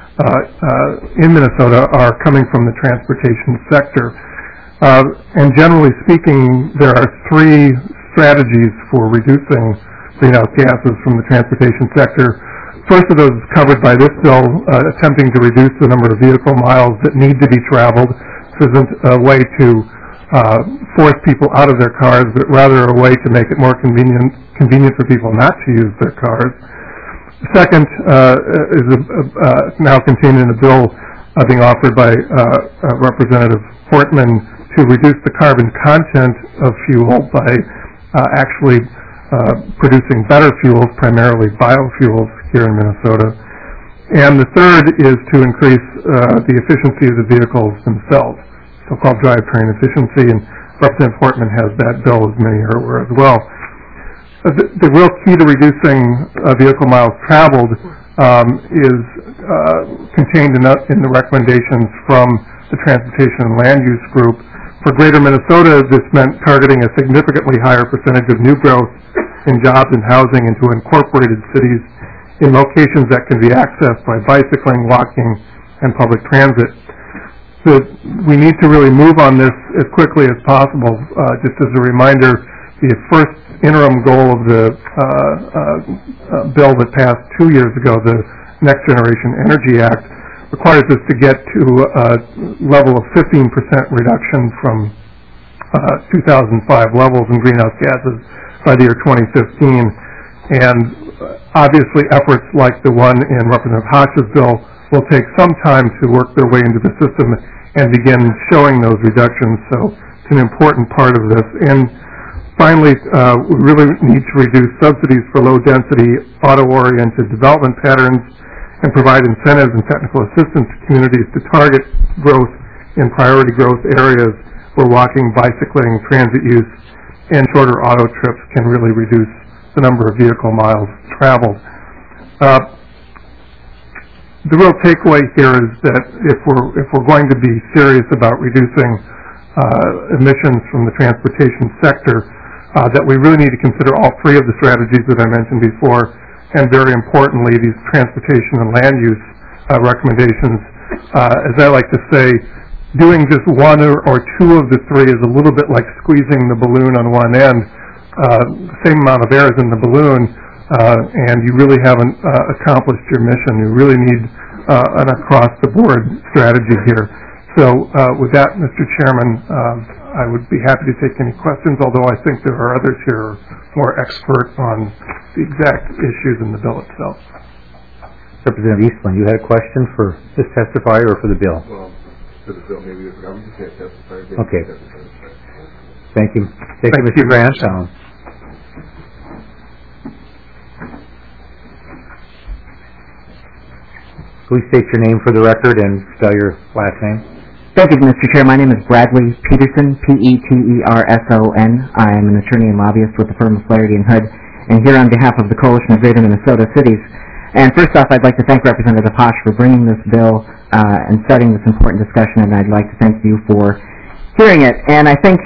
in Minnesota are coming from the transportation sector. And generally speaking, there are three strategies for reducing greenhouse gases from the transportation sector. First of those is covered by this bill, attempting to reduce the number of vehicle miles that need to be traveled. This isn't a way to force people out of their cars, but rather a way to make it more convenient for people not to use their cars. Second is now contained in a bill being offered by Representative Portman to reduce the carbon content of fuel by actually producing better fuels, primarily biofuels here in Minnesota. And the third is to increase the efficiency of the vehicles themselves, so-called drivetrain efficiency, and Representative Portman has that bill, as many are aware as well. The real key to reducing vehicle miles traveled is contained in the recommendations from the Transportation and Land Use Group. For Greater Minnesota, this meant targeting a significantly higher percentage of new growth in jobs and housing into incorporated cities in locations that can be accessed by bicycling, walking, and public transit. So we need to really move on this as quickly as possible. Just as a reminder, the first interim goal of the bill that passed 2 years ago, the Next Generation Energy Act, requires us to get to a level of 15% reduction from 2005 levels in greenhouse gases by the year 2015. And obviously efforts like the one in Representative Hosh's bill will take some time to work their way into the system and begin showing those reductions. So it's an important part of this. And finally, we really need to reduce subsidies for low-density, auto-oriented development patterns and provide incentives and technical assistance to communities to target growth in priority growth areas where walking, bicycling, transit use, and shorter auto trips can really reduce the number of vehicle miles traveled. The real takeaway here is that if we're going to be serious about reducing emissions from the transportation sector, that we really need to consider all three of the strategies that I mentioned before, and very importantly, these transportation and land use recommendations. As I like to say, doing just one or two of the three is a little bit like squeezing the balloon on one end. The same amount of air is in the balloon, and you really haven't accomplished your mission. You really need an across-the-board strategy here. So with that, Mr. Chairman, I would be happy to take any questions, although I think there are others here more expert on the exact issues in the bill itself. Representative Eastland, you had a question for this testifier or for the bill? Well, for the bill, maybe the government can't testify. Okay. Thank you. Thank you, Mr. Grant. Please state your name for the record and spell your last name. Thank you, Mr. Chair. My name is Bradley Peterson, P-E-T-E-R-S-O-N. I am an attorney and lobbyist with the firm of Flaherty & Hood, and here on behalf of the Coalition of Greater Minnesota Cities. And first off, I'd like to thank Representative Hosch for bringing this bill and starting this important discussion, and I'd like to thank you for hearing it. And I think,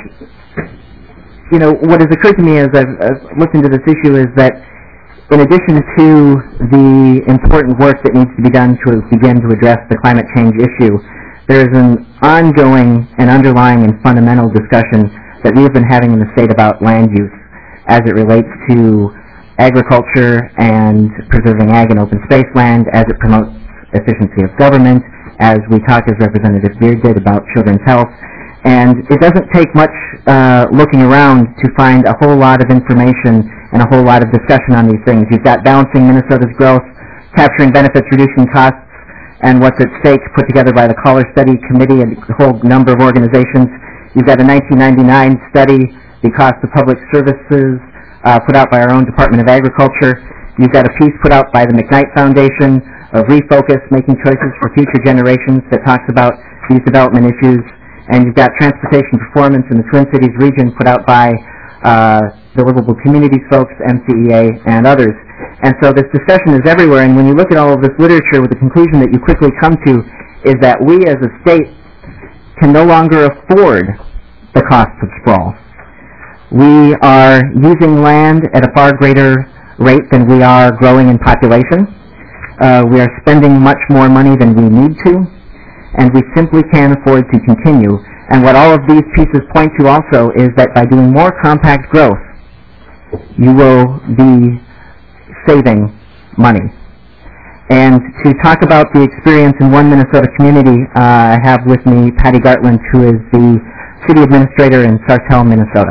you know, what has occurred to me as I've looked into this issue is that in addition to the important work that needs to be done to begin to address the climate change issue, there is an ongoing and underlying and fundamental discussion that we have been having in the state about land use as it relates to agriculture and preserving ag and open space land, as it promotes efficiency of government, as we talked, as Representative Beard did, about children's health. And it doesn't take much looking around to find a whole lot of information and a whole lot of discussion on these things. You've got Balancing Minnesota's Growth, Capturing Benefits, Reducing Costs, and What's at Stake, put together by the Collar Study Committee and a whole number of organizations. You've got a 1999 study, The Cost of Public Services, put out by our own Department of Agriculture. You've got a piece put out by the McKnight Foundation of Refocus, Making Choices for Future Generations, that talks about these development issues. And you've got Transportation Performance in the Twin Cities region, put out by the Livable Communities folks, MCEA, and others. And so this discussion is everywhere, and when you look at all of this literature, with the conclusion that you quickly come to is that we as a state can no longer afford the costs of sprawl. We are using land at a far greater rate than we are growing in population. We are spending much more money than we need to, and we simply can't afford to continue. And what all of these pieces point to also is that by doing more compact growth, you will be saving money. And to talk about the experience in one Minnesota community, I have with me Patty Gartland, who is the city administrator in Sartell, Minnesota.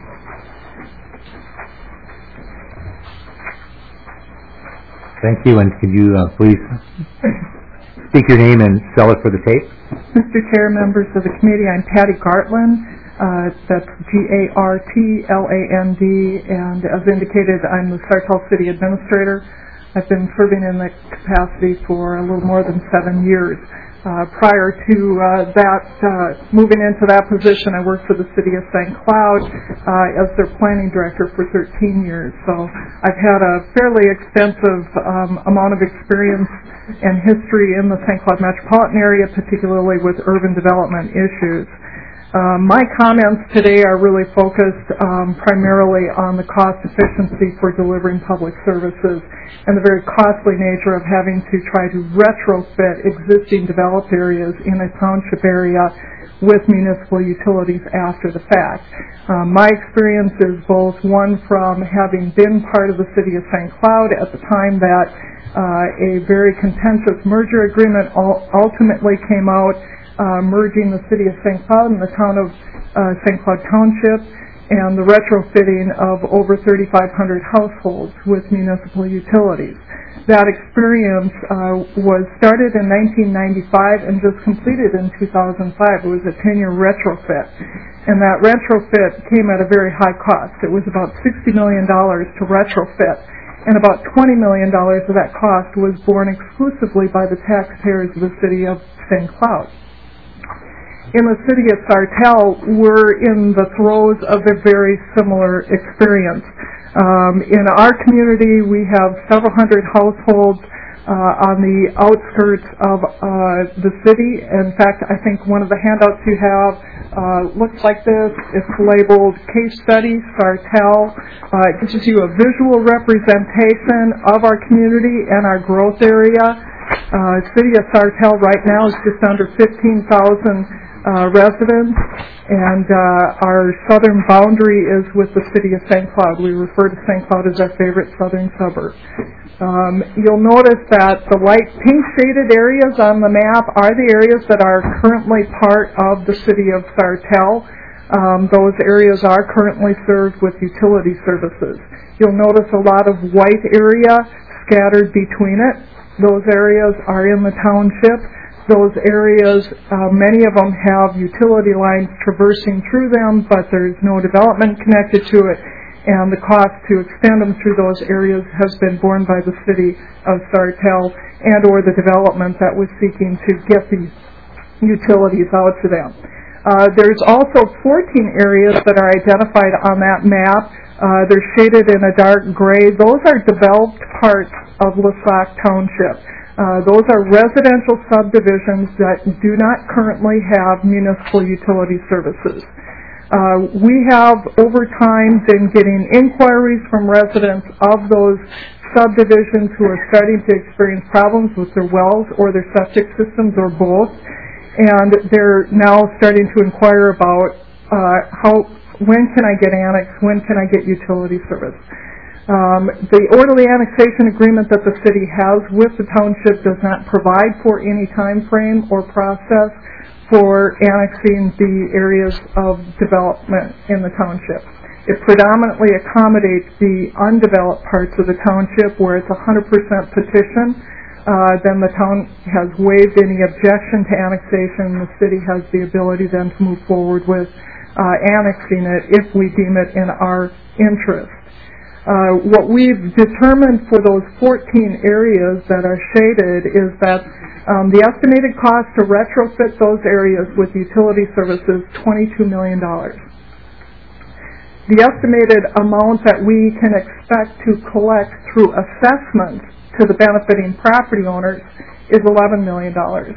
Thank you, and could you please speak your name and spell it for the tape? Mr. Chair, members of the committee, I'm Patty Gartland. That's G-A-R-T-L-A-N-D, and as indicated, I'm the Sartell City Administrator. I've been serving in that capacity for a little more than 7 years. Prior to moving into that position, I worked for the City of St. Cloud as their planning director for 13 years. So I've had a fairly extensive amount of experience and history in the St. Cloud metropolitan area, particularly with urban development issues. My comments today are really focused primarily on the cost efficiency for delivering public services and the very costly nature of having to try to retrofit existing developed areas in a township area with municipal utilities after the fact. My experience is both one from having been part of the City of St. Cloud at the time that a very contentious merger agreement ultimately came out, merging the City of St. Cloud and the town of St. Cloud Township, and the retrofitting of over 3,500 households with municipal utilities. That experience was started in 1995 and just completed in 2005. It was a 10-year retrofit, and that retrofit came at a very high cost. It was about $60 million to retrofit. and about $20 million of that cost was borne exclusively by the taxpayers of the city of St. Cloud. In the city of Sartell, we're in the throes of a very similar experience. In our community, we have several hundred households on the outskirts of the city. In fact, I think one of the handouts you have looks like this. It's labeled Case Study Sartell. It gives you a visual representation of our community and our growth area. City of Sartell right now is just under 15,000 residents, and our southern boundary is with the city of St. Cloud. We refer to St. Cloud as our favorite southern suburb. You'll notice that the light pink shaded areas on the map are the areas that are currently part of the city of Sartell. Those areas are currently served with utility services. You'll notice a lot of white area scattered between it. Those areas are in the township. Those areas, many of them have utility lines traversing through them, but there's no development connected to it, and the cost to extend them through those areas has been borne by the city of Sartell and or the development that was seeking to get these utilities out to them. There's also 14 areas that are identified on that map. They're shaded in a dark gray. Those are developed parts of LaSalle Township. Those are residential subdivisions that do not currently have municipal utility services. We have, over time, been getting inquiries from residents of those subdivisions who are starting to experience problems with their wells or their septic systems or both, and they're now starting to inquire about when can I get annexed, when can I get utility service. The orderly annexation agreement that the city has with the township does not provide for any time frame or process for annexing the areas of development in the township. It predominantly accommodates the undeveloped parts of the township where it's 100% petition. Then the town has waived any objection to annexation. The city has the ability then to move forward with annexing it if we deem it in our interest. What we've determined for those 14 areas that are shaded is that the estimated cost to retrofit those areas with utility services is $22 million. The estimated amount that we can expect to collect through assessments to the benefiting property owners is $11 million.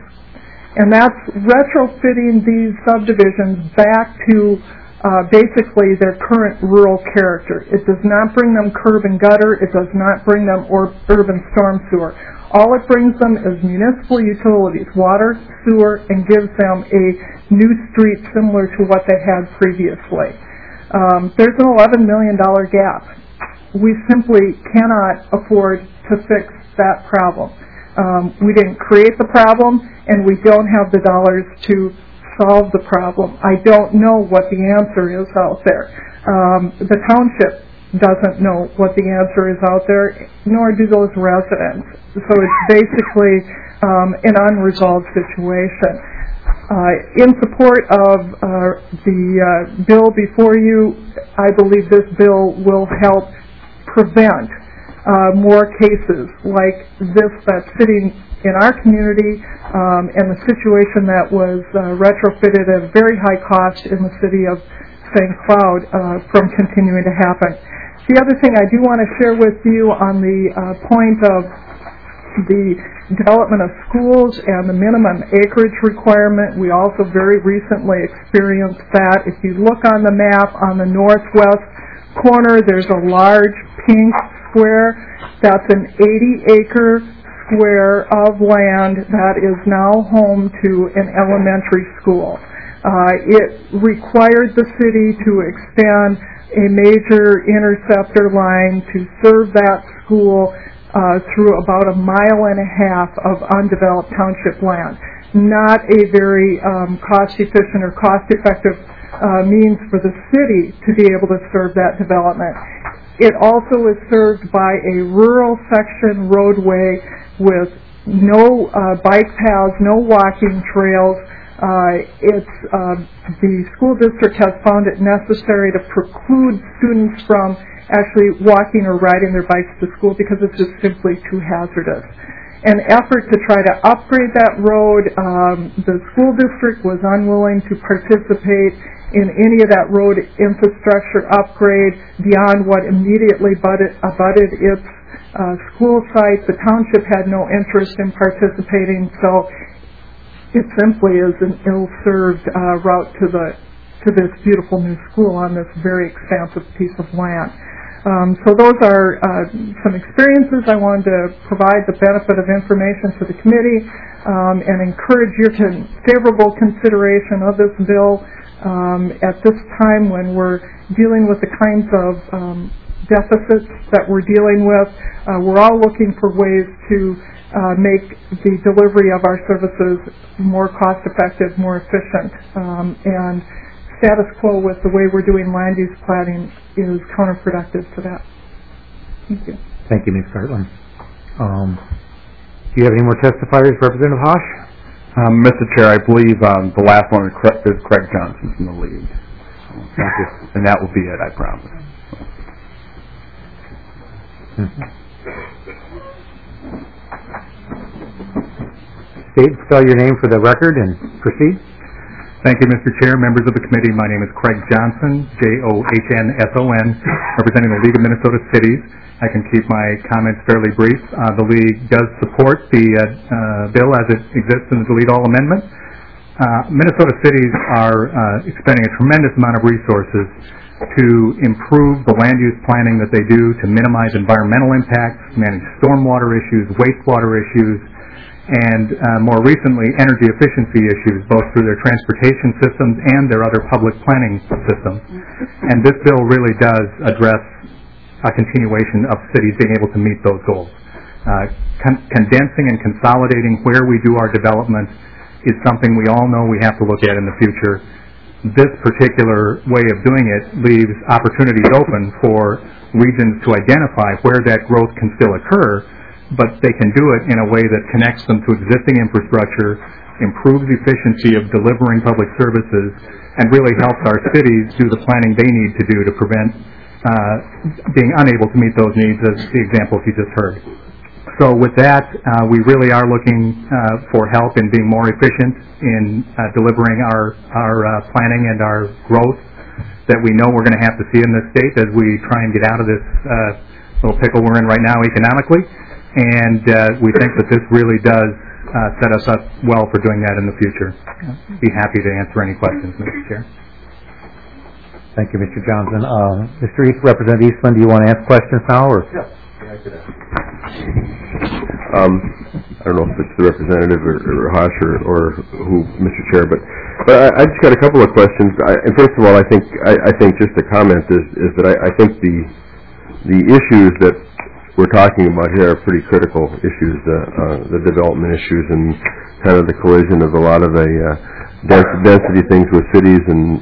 And that's retrofitting these subdivisions back to basically their current rural character. It does not bring them curb and gutter. It does not bring them urban storm sewer. All it brings them is municipal utilities, water, sewer, and gives them a new street similar to what they had previously. There's an $11 million gap. We simply cannot afford to fix that problem. We didn't create the problem, and we don't have the dollars to solve the problem. I don't know what the answer is out there. The township doesn't know what the answer is out there, nor do those residents. So it's basically an unresolved situation. In support of the bill before you, I believe this bill will help prevent more cases like this that's sitting in our community and the situation that was retrofitted at a very high cost in the city of St. Cloud from continuing to happen. The other thing I do want to share with you on the point of the development of schools and the minimum acreage requirement, we also very recently experienced that. If you look on the map on the northwest corner, there's a large pink square. That's an 80-acre square of land that is now home to an elementary school. It required the city to extend a major interceptor line to serve that school through about 1.5 miles of undeveloped township land. Not a very cost-efficient or cost-effective means for the city to be able to serve that development. It also is served by a rural section roadway with no bike paths, no walking trails, The school district has found it necessary to preclude students from actually walking or riding their bikes to school because it's just simply too hazardous. An effort to try to upgrade that road, the school district was unwilling to participate in any of that road infrastructure upgrade beyond what immediately abutted its school site. The township had no interest in participating, so it simply is an ill-served route to this beautiful new school on this very expansive piece of land. So those are some experiences. I wanted to provide the benefit of information to the committee and encourage your favorable consideration of this bill at this time when we're dealing with the kinds of deficits that we're dealing with. We're all looking for ways to make the delivery of our services more cost-effective, more efficient, and status quo with the way we're doing land use planning is counterproductive to that. Thank you. Thank you, Ms. Cartland. Do you have any more testifiers? Representative Hosh? Mr. Chair, I believe the last one is Craig Johnson from the League. Thank you. And that will be it, I promise. Spell your name for the record and proceed. Thank you, Mr. Chair, members of the committee. My name is Craig Johnson, Johnnson, representing the League of Minnesota Cities. I can keep my comments fairly brief. The League does support the bill as it exists in the Delete All Amendment. Minnesota cities are expending a tremendous amount of resources to improve the land use planning that they do to minimize environmental impacts, manage stormwater issues, wastewater issues, and more recently energy efficiency issues, both through their transportation systems and their other public planning systems. And this bill really does address a continuation of cities being able to meet those goals. Condensing and consolidating where we do our development is something we all know we have to look at in the future. This particular way of doing it leaves opportunities open for regions to identify where that growth can still occur, but they can do it in a way that connects them to existing infrastructure, improves efficiency of delivering public services, and really helps our cities do the planning they need to do to prevent being unable to meet those needs, as the examples you just heard. So with that, we really are looking for help in being more efficient in delivering our planning and our growth that we know we're going to have to see in this state as we try and get out of this little pickle we're in right now economically. And we think that this really does set us up well for doing that in the future. I'd be happy to answer any questions, Mr. Chair. Thank you, Mr. Johnson. Mr. East, Representative Eastland, do you want to ask questions now? Or? Yes. I don't know if it's the representative or Hosh or who, Mr. Chair, but I just got a couple of questions. And first of all, I think just a comment is that I think the issues that we're talking about here are pretty critical issues, the development issues and kind of the collision of a lot of the density things with cities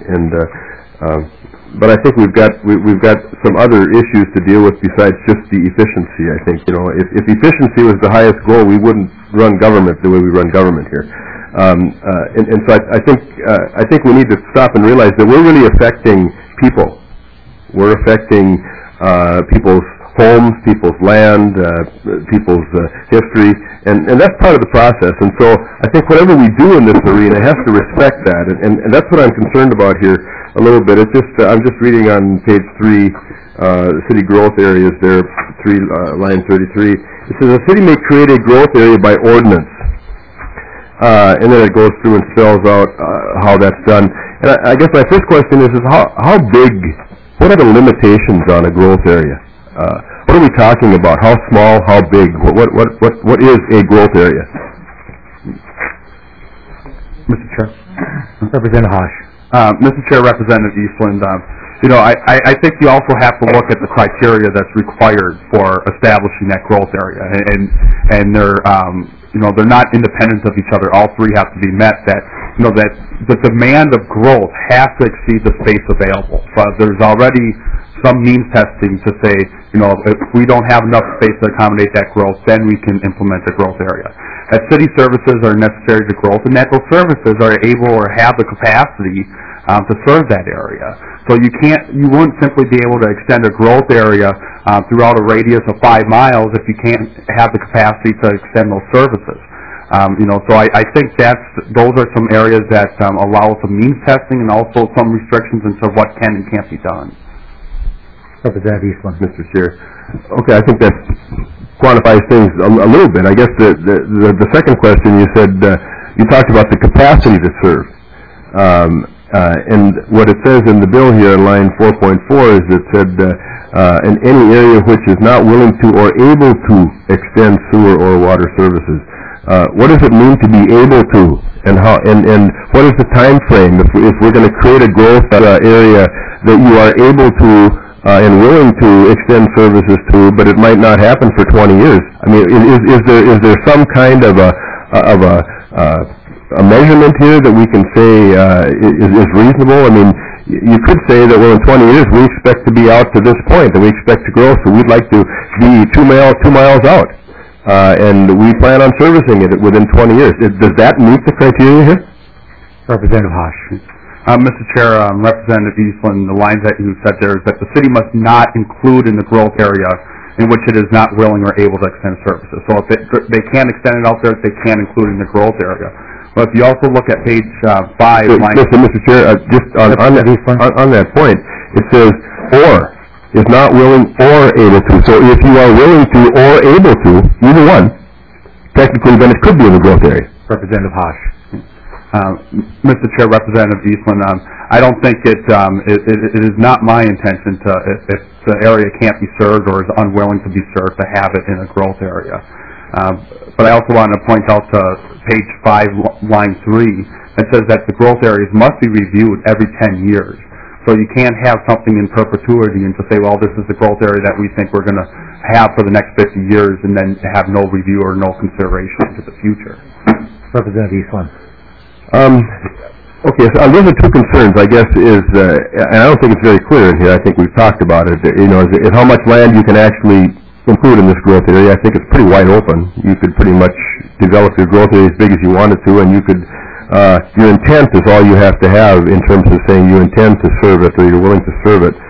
but I think we've got some other issues to deal with besides just the efficiency. I think if efficiency was the highest goal, we wouldn't run government the way we run government here. And so I think we need to stop and realize that we're really affecting people. We're affecting people's homes, people's land, people's history, and that's part of the process. And so I think whatever we do in this arena has to respect that, and that's what I'm concerned about here a little bit. It's just I'm just reading on page 3, city growth areas there, line 33. It says a city may create a growth area by ordinance, and then it goes through and spells out how that's done. And I guess my first question is how big? What are the limitations on a growth area? What are we talking about? How small? How big? What is a growth area? Mr. Chair. Representative Hosh. Mr. Chair, Representative Eastland, I think you also have to look at the criteria that's required for establishing that growth area, and they're not independent of each other. All three have to be met. That the demand of growth has to exceed the space available. There's already some means testing to say, if we don't have enough space to accommodate that growth, then we can implement the growth area. That city services are necessary to growth, and that those services are able or have the capacity to serve that area. So you wouldn't simply be able to extend a growth area throughout a radius of 5 miles if you can't have the capacity to extend those services. So I think those are some areas that allow some means testing and also some restrictions into what can and can't be done. Representative Eastland. Mr. Chair. Okay, I think that quantifies things a little bit. I guess the second question you said, you talked about the capacity to serve. And what it says in the bill here in line 4.4 is it said, in any area which is not willing to or able to extend sewer or water services. What does it mean to be able to, and how? And what is the time frame if we're going to create a growth area that you are able to and willing to extend services to, but it might not happen for 20 years? I mean, is there some kind of a measurement here that we can say is reasonable? I mean, you could say that, well, in 20 years we expect to be out to this point, and we expect to grow, so we'd like to be 2 miles out. And we plan on servicing it within 20 years. Does that meet the criteria here? Representative Hosh. Mr. Chair, Representative Eastland, the lines that you said there is that the city must not include in the growth area in which it is not willing or able to extend services. So if they can't extend it out there, they can't include in the growth area. But if you also look at page 5... Mr. Chair, just on that point, it says, or is not willing or able to. So if you are willing to or able to, either one, technically then it could be in the growth area. Representative Hosh. Mr. Chair, Representative Eastland, I don't think it is not my intention to, if the area can't be served or is unwilling to be served, to have it in a growth area. But I also want to point out to page 5, line 3, that says that the growth areas must be reviewed every 10 years. So you can't have something in perpetuity and to say, well, this is the growth area that we think we're going to have for the next 50 years and then have no review or no consideration into the future. Representative Eastland. Okay, so those are two concerns, I guess, and I don't think it's very clear in here. I think we've talked about it. Is how much land you can actually include in this growth area. I think it's pretty wide open. You could pretty much develop your growth area as big as you wanted to, and you could, your intent is all you have to have in terms of saying you intend to serve it or you're willing to serve it.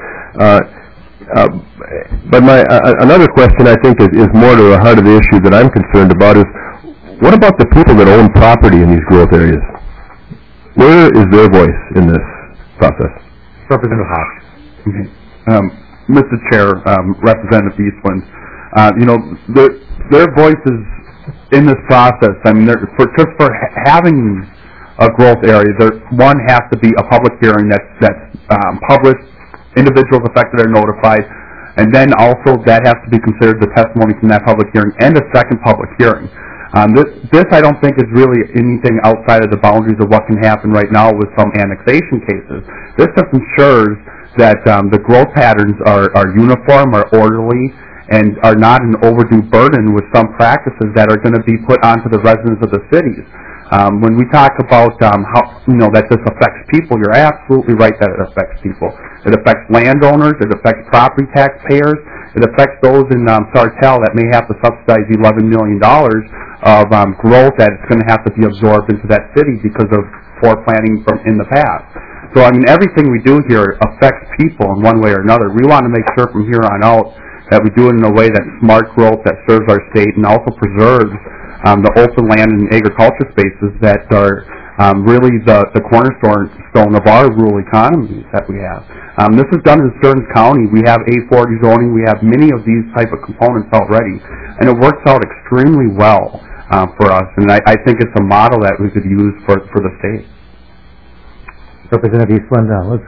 But another question I think is more to the heart of the issue that I'm concerned about is, what about the people that own property in these growth areas? Where is their voice in this process? Representative Hosh. Okay. Mr. Chair, Representative Eastland, their voices in this process, I mean, just for having a growth area, one has to be a public hearing that's published, individuals affected are notified, and then also that has to be considered the testimony from that public hearing and a second public hearing. This I don't think is really anything outside of the boundaries of what can happen right now with some annexation cases. This just ensures that the growth patterns are uniform, are orderly, and are not an overdue burden with some practices that are going to be put onto the residents of the cities. When we talk about how that this affects people, you're absolutely right that it affects people. It affects landowners, it affects property taxpayers, it affects those in Sartell that may have to subsidize $11 million of growth that it's going to have to be absorbed into that city because of poor planning in the past. So, I mean, everything we do here affects people in one way or another. We want to make sure from here on out that we do it in a way that's smart growth, that serves our state, and also preserves the open land and agriculture spaces that are really the cornerstone of our rural economies that we have. This is done in Stearns County. We have A40 zoning. We have many of these type of components already, and it works out extremely well for us, and I think it's a model that we could use for the state. Representative Eastland, let's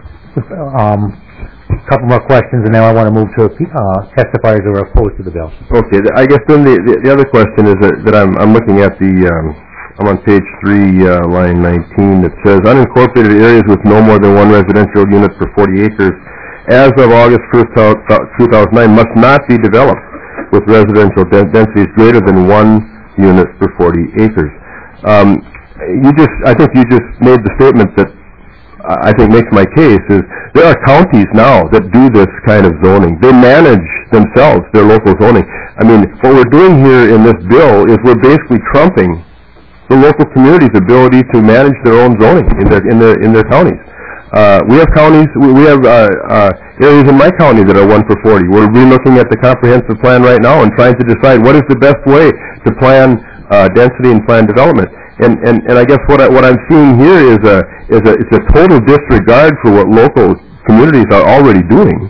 a couple more questions, and now I want to move to testifiers who are opposed to the bill. Okay, I guess then the other question is that I'm looking at I'm on page 3, line 19. It says, unincorporated areas with no more than one residential unit per 40 acres as of August 1st, 2009 must not be developed with residential densities greater than 1 unit per 40 acres. I think you just made the statement that I think makes my case is there are counties now that do this kind of zoning. They manage themselves their local zoning. I mean, what we're doing here in this bill is we're basically trumping the local community's ability to manage their own zoning in their counties. We have counties. We have areas in my county that are 1 for 40. We're relooking at the comprehensive plan right now and trying to decide what is the best way to plan density and plan development. And I guess what I'm seeing here is it's a total disregard for what local communities are already doing,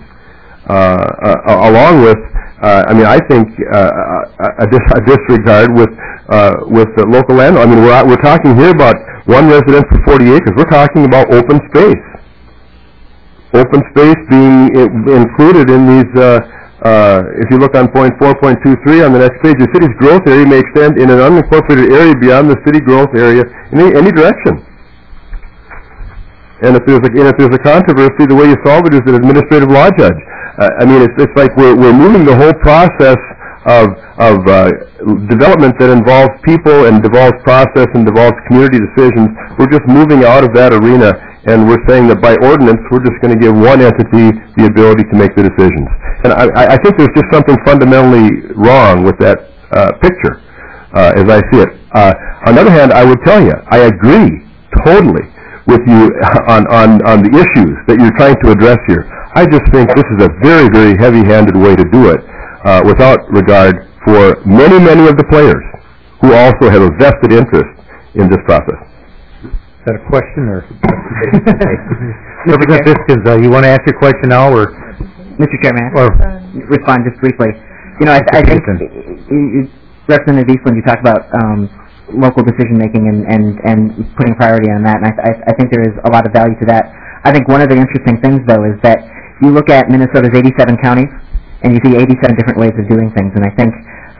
along with I think a disregard with the local land. I mean, we're talking here about one residence for 40 acres. We're talking about open space. Open space being included in these. If you look on point 4.23 on the next page, the city's growth area may extend in an unincorporated area beyond the city growth area in any direction. And if there's a controversy, the way you solve it is an administrative law judge. I mean, it's like we're moving the whole process of development that involves people and devolves process and devolves community decisions. We're just moving out of that arena, and we're saying that by ordinance, we're just going to give one entity the ability to make the decisions. And I think there's just something fundamentally wrong with that picture, as I see it. On the other hand, I would tell you, I agree totally with you on the issues that you're trying to address here. I just think this is a very, very heavy-handed way to do it, without regard for many, many of the players who also have a vested interest in this process. Is that a question or? Representative Biskins, you want to ask your question now, or? Mr. Chairman, respond just briefly. You know, I think Representative Eastland, you talked about local decision making and putting priority on that, and I think there is a lot of value to that. I think one of the interesting things, though, is that you look at Minnesota's 87 counties, and you see 87 different ways of doing things, and I think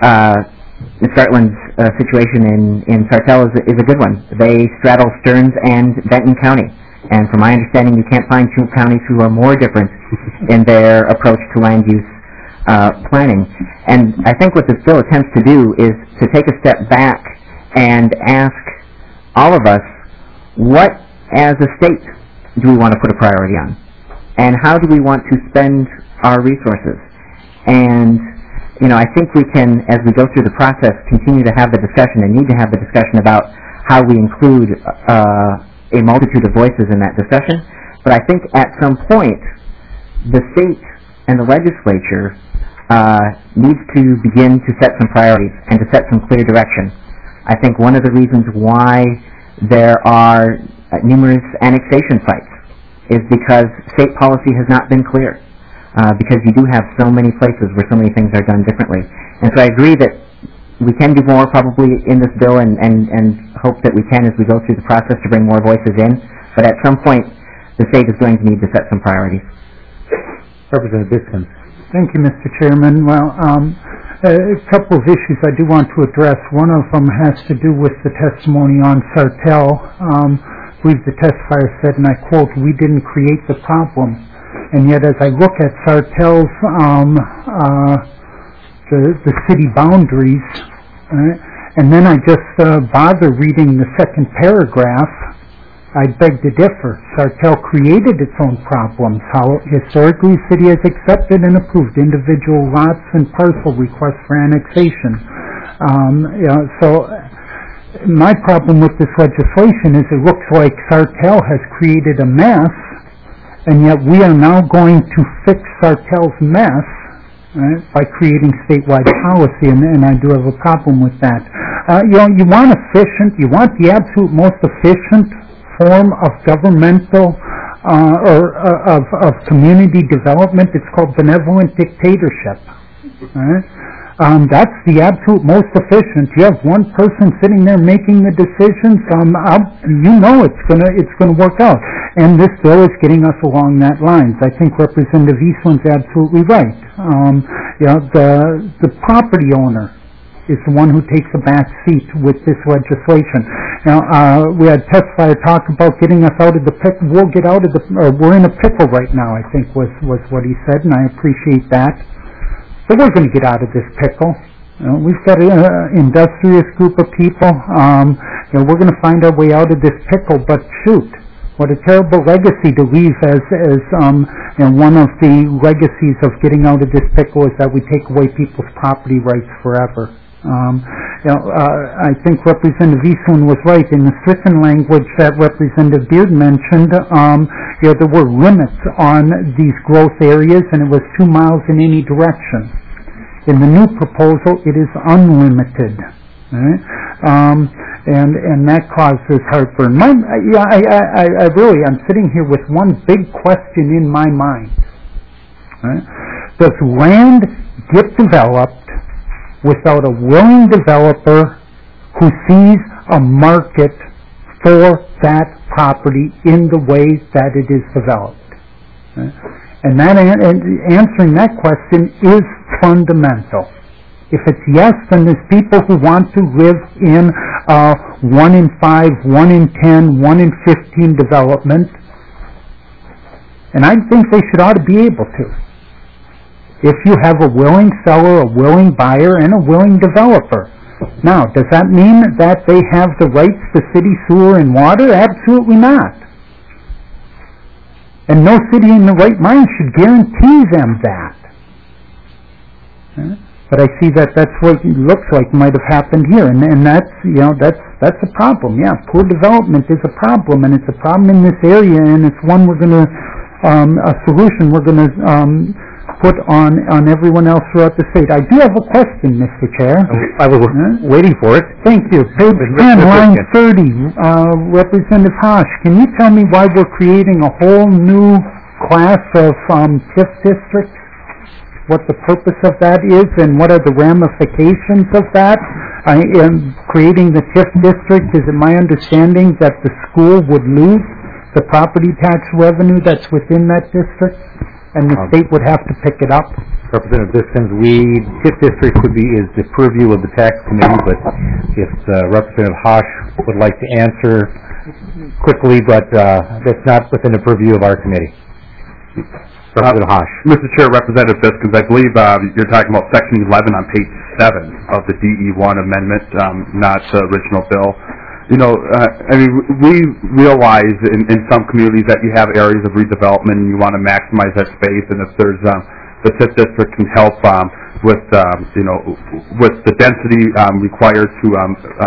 Ms. Gartland's situation in Sartell is a good one. They straddle Stearns and Benton County, and from my understanding, you can't find two counties who are more different in their approach to land use planning. And I think what this bill attempts to do is to take a step back and ask all of us, what as a state do we want to put a priority on? And how do we want to spend our resources? And, you know, I think we can, as we go through the process, continue to have the discussion and need to have the discussion about how we include a multitude of voices in that discussion. But I think at some point, the state and the legislature needs to begin to set some priorities and to set some clear direction. I think one of the reasons why there are numerous annexation fights is because state policy has not been clear, because you do have so many places where so many things are done differently. And so I agree that we can do more probably in this bill and hope that we can as we go through the process to bring more voices in, but at some point the state is going to need to set some priorities. Representative Biskins. Thank you, Mr. Chairman. Well, a couple of issues I do want to address. One of them has to do with the testimony on Sartell. I believe the testifier said, and I quote, "We didn't create the problem." And yet as I look at Sartell's, the city boundaries, and then I just bother reading the second paragraph, I beg to differ. Sartell created its own problems. How historically the city has accepted and approved individual lots and parcel requests for annexation. So my problem with this legislation is it looks like Sartell has created a mess, and yet we are now going to fix Sartell's mess by creating statewide policy, and I do have a problem with that. You want the absolute most efficient form of governmental or of community development. It's called benevolent dictatorship. That's the absolute most efficient. You have one person sitting there making the decisions. You know it's gonna work out. And this bill is getting us along that lines. I think Representative Eastland's absolutely right. The property owner is the one who takes a back seat with this legislation. Now, we had testifier talk about getting us out of the pickle. We'll get out of we're in a pickle right now, I think was what he said, and I appreciate that. But we're going to get out of this pickle. We've got an industrious group of people. We're going to find our way out of this pickle, but shoot, What a terrible legacy to leave as and one of the legacies of getting out of this pickle is that we take away people's property rights forever. I think Representative Eastland was right. In the stricken language that Representative Beard mentioned, there were limits on these growth areas, and it was 2 miles in any direction. In the new proposal, it is unlimited. Right? And that causes heartburn. I'm sitting here with one big question in my mind. Right? Does land get developed without a willing developer who sees a market for that property in the way that it is developed? Right? And answering that question is fundamental. If it's yes, then there's people who want to live in 1 in 5, 1 in 10, 1 in 15 development, and I think they should ought to be able to. If you have a willing seller, a willing buyer, and a willing developer. Now, does that mean that they have the rights to city sewer and water? Absolutely not. And no city in the right mind should guarantee them that. But I see that that's what it looks like might have happened here, and that's a problem. Yeah, poor development is a problem, and it's a problem in this area, and it's one we're going to a solution we're going to put on everyone else throughout the state. I do have a question, Mr. Chair. I was waiting for it. Thank you. Page 10, line 30, Representative Hosh, can you tell me why we're creating a whole new class of TIF districts? What the purpose of that is, and what are the ramifications of that? In creating the TIF district, is it my understanding that the school would lose the property tax revenue that's within that district, and the state would have to pick it up? Representative Biskins, TIF district is the purview of the tax committee, but if Representative Hosh would like to answer quickly, but that's not within the purview of our committee. Representative Hosh. Mr. Chair, Representative Biskins, I believe you're talking about Section 11 on page 7 of the DE1 amendment, not the original bill. We realize in some communities that you have areas of redevelopment and you want to maximize that space, and if there's the TIF district can help with the density required to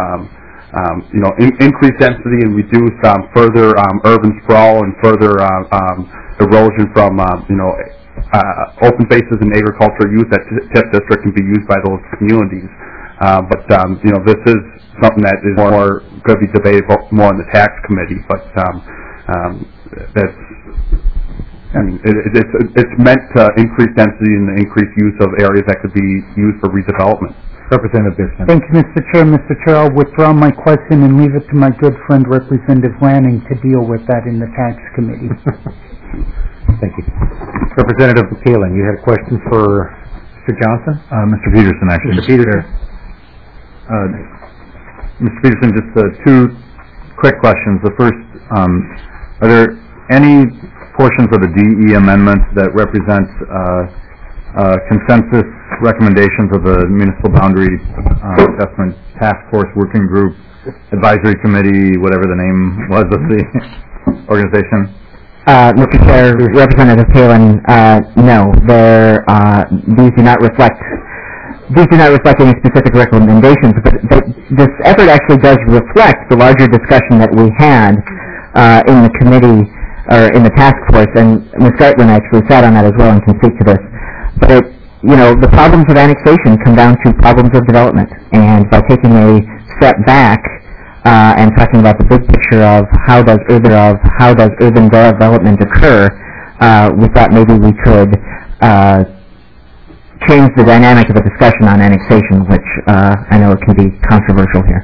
increase density and reduce further urban sprawl and further erosion from open spaces and agricultural use. That TIF district can be used by those communities. But this is something that is more going to be debated more in the tax committee. But it's meant to increase density and increase use of areas that could be used for redevelopment. Representative Biskins. Thank you, Mr. Chair. Mr. Chair, I'll withdraw my question and leave it to my good friend Representative Lanning to deal with that in the tax committee. Thank you. Representative Kalin, you had a question for Mr. Johnson? Mr. Peterson, actually. Mr. Peterson. Mr. Peterson, just two quick questions. The first, are there any portions of the DE amendment that represent consensus recommendations of the Municipal Boundary Adjustment Task Force Working Group Advisory Committee, whatever the name was of the organization? Mr. Chair, Representative Kalin, no, these do not reflect any specific recommendations, but this effort actually does reflect the larger discussion that we had in the committee, or in the task force, and Ms. Gartland actually sat on that as well and can speak to this. But the problems of annexation come down to problems of development, and by taking a step back and talking about the big picture of how does urban development occur, we thought maybe we could change the dynamic of the discussion on annexation, which I know it can be controversial here.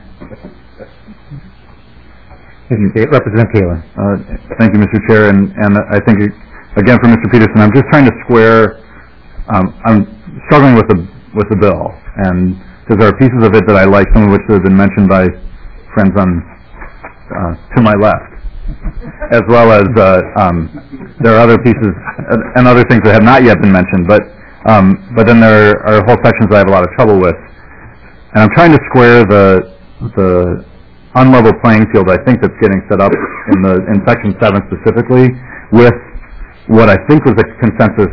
Representative Kalin. Thank you, Mr. Chair, and I think, again, for Mr. Peterson, I'm just trying to square, I'm struggling with the bill, and because there are pieces of it that I like, some of which have been mentioned by friends on to my left, as well as there are other pieces and other things that have not yet been mentioned, but then there are whole sections that I have a lot of trouble with, and I'm trying to square the unlevel playing field I think that's getting set up in section 7 specifically, with what I think was a consensus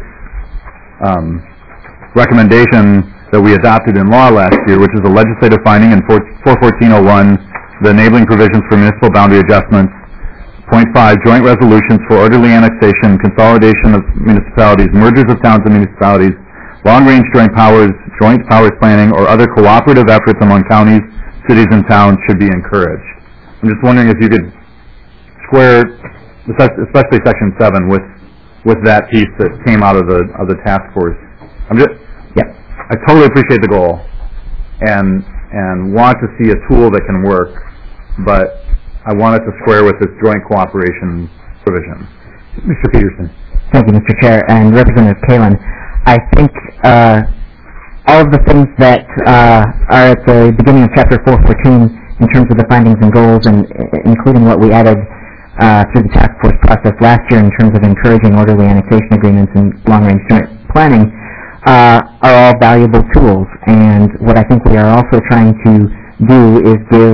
recommendation that we adopted in law last year, which is a legislative finding in 41401, the enabling provisions for municipal boundary adjustments. Point 5, joint resolutions for orderly annexation, consolidation of municipalities, mergers of towns and municipalities, long-range joint powers planning, or other cooperative efforts among counties, cities, and towns should be encouraged. I'm just wondering if you could square, especially section 7, with that piece that came out of the task force. I totally appreciate the goal and want to see a tool that can work, but I want it to square with this joint cooperation provision. Mr. Peterson. Thank you, Mr. Chair, and Representative Kalin. I think all of the things that are at the beginning of Chapter 414 in terms of the findings and goals, and including what we added through the task force process last year in terms of encouraging orderly annexation agreements and long-range joint planning, are all valuable tools. And what I think we are also trying to do is give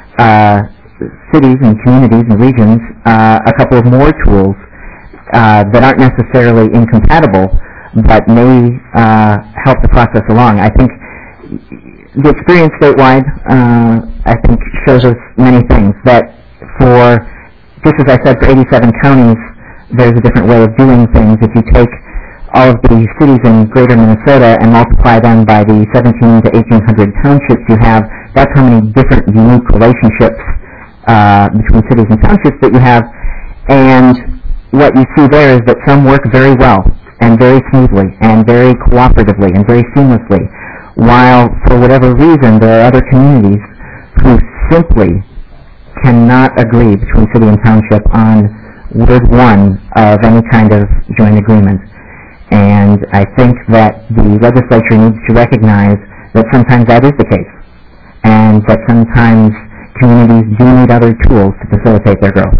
cities and communities and regions a couple of more tools that aren't necessarily incompatible, but may help the process along. I think the experience statewide, I think, shows us many things. That for, just as I said, for 87 counties, there's a different way of doing things. If you take all of the cities in greater Minnesota and multiply them by the 17 to 1,800 townships you have, that's how many different unique relationships between cities and townships that you have. And what you see there is that some work very well and very smoothly and very cooperatively and very seamlessly, while for whatever reason there are other communities who simply cannot agree between city and township on word one of any kind of joint agreement. And I think that the legislature needs to recognize that sometimes that is the case, and that sometimes communities do need other tools to facilitate their growth.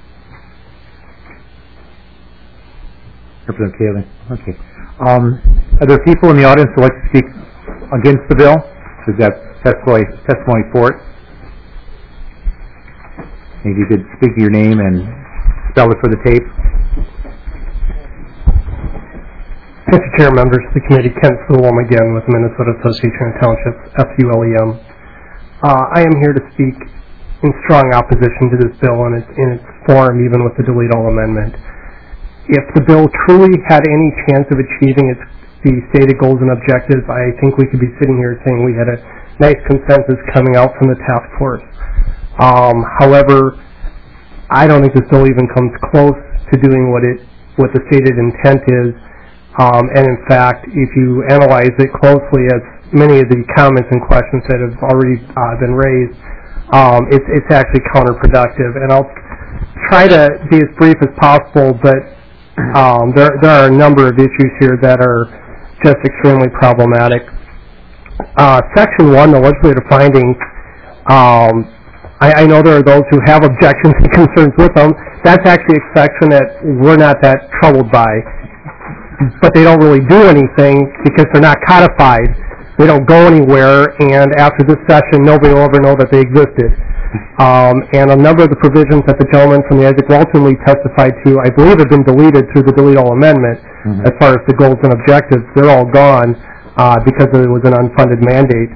Representative Kalin. Okay. Are there people in the audience who would like to speak against the bill? Is that testimony for it? Maybe you could speak your name and spell it for the tape. Mr. Chair, members of the committee, Kent Fulham again with Minnesota Association of Townships, FULEM. I am here to speak in strong opposition to this bill in its form, even with the delete all amendment. If the bill truly had any chance of achieving the stated goals and objectives, I think we could be sitting here saying we had a nice consensus coming out from the task force. However, I don't think this bill even comes close to doing what the stated intent is. And in fact, if you analyze it closely, as many of the comments and questions that have already been raised, it's actually counterproductive. And I'll try to be as brief as possible, but there are a number of issues here that are just extremely problematic. Section 1, the legislative findings, I know there are those who have objections and concerns with them. That's actually a section that we're not that troubled by. But they don't really do anything because they're not codified. They don't go anywhere, and after this session, nobody will ever know that they existed. And a number of the provisions that the gentleman from the Isaac Walton League testified to, I believe, have been deleted through the delete all amendment. As far as the goals and objectives, they're all gone because it was an unfunded mandate.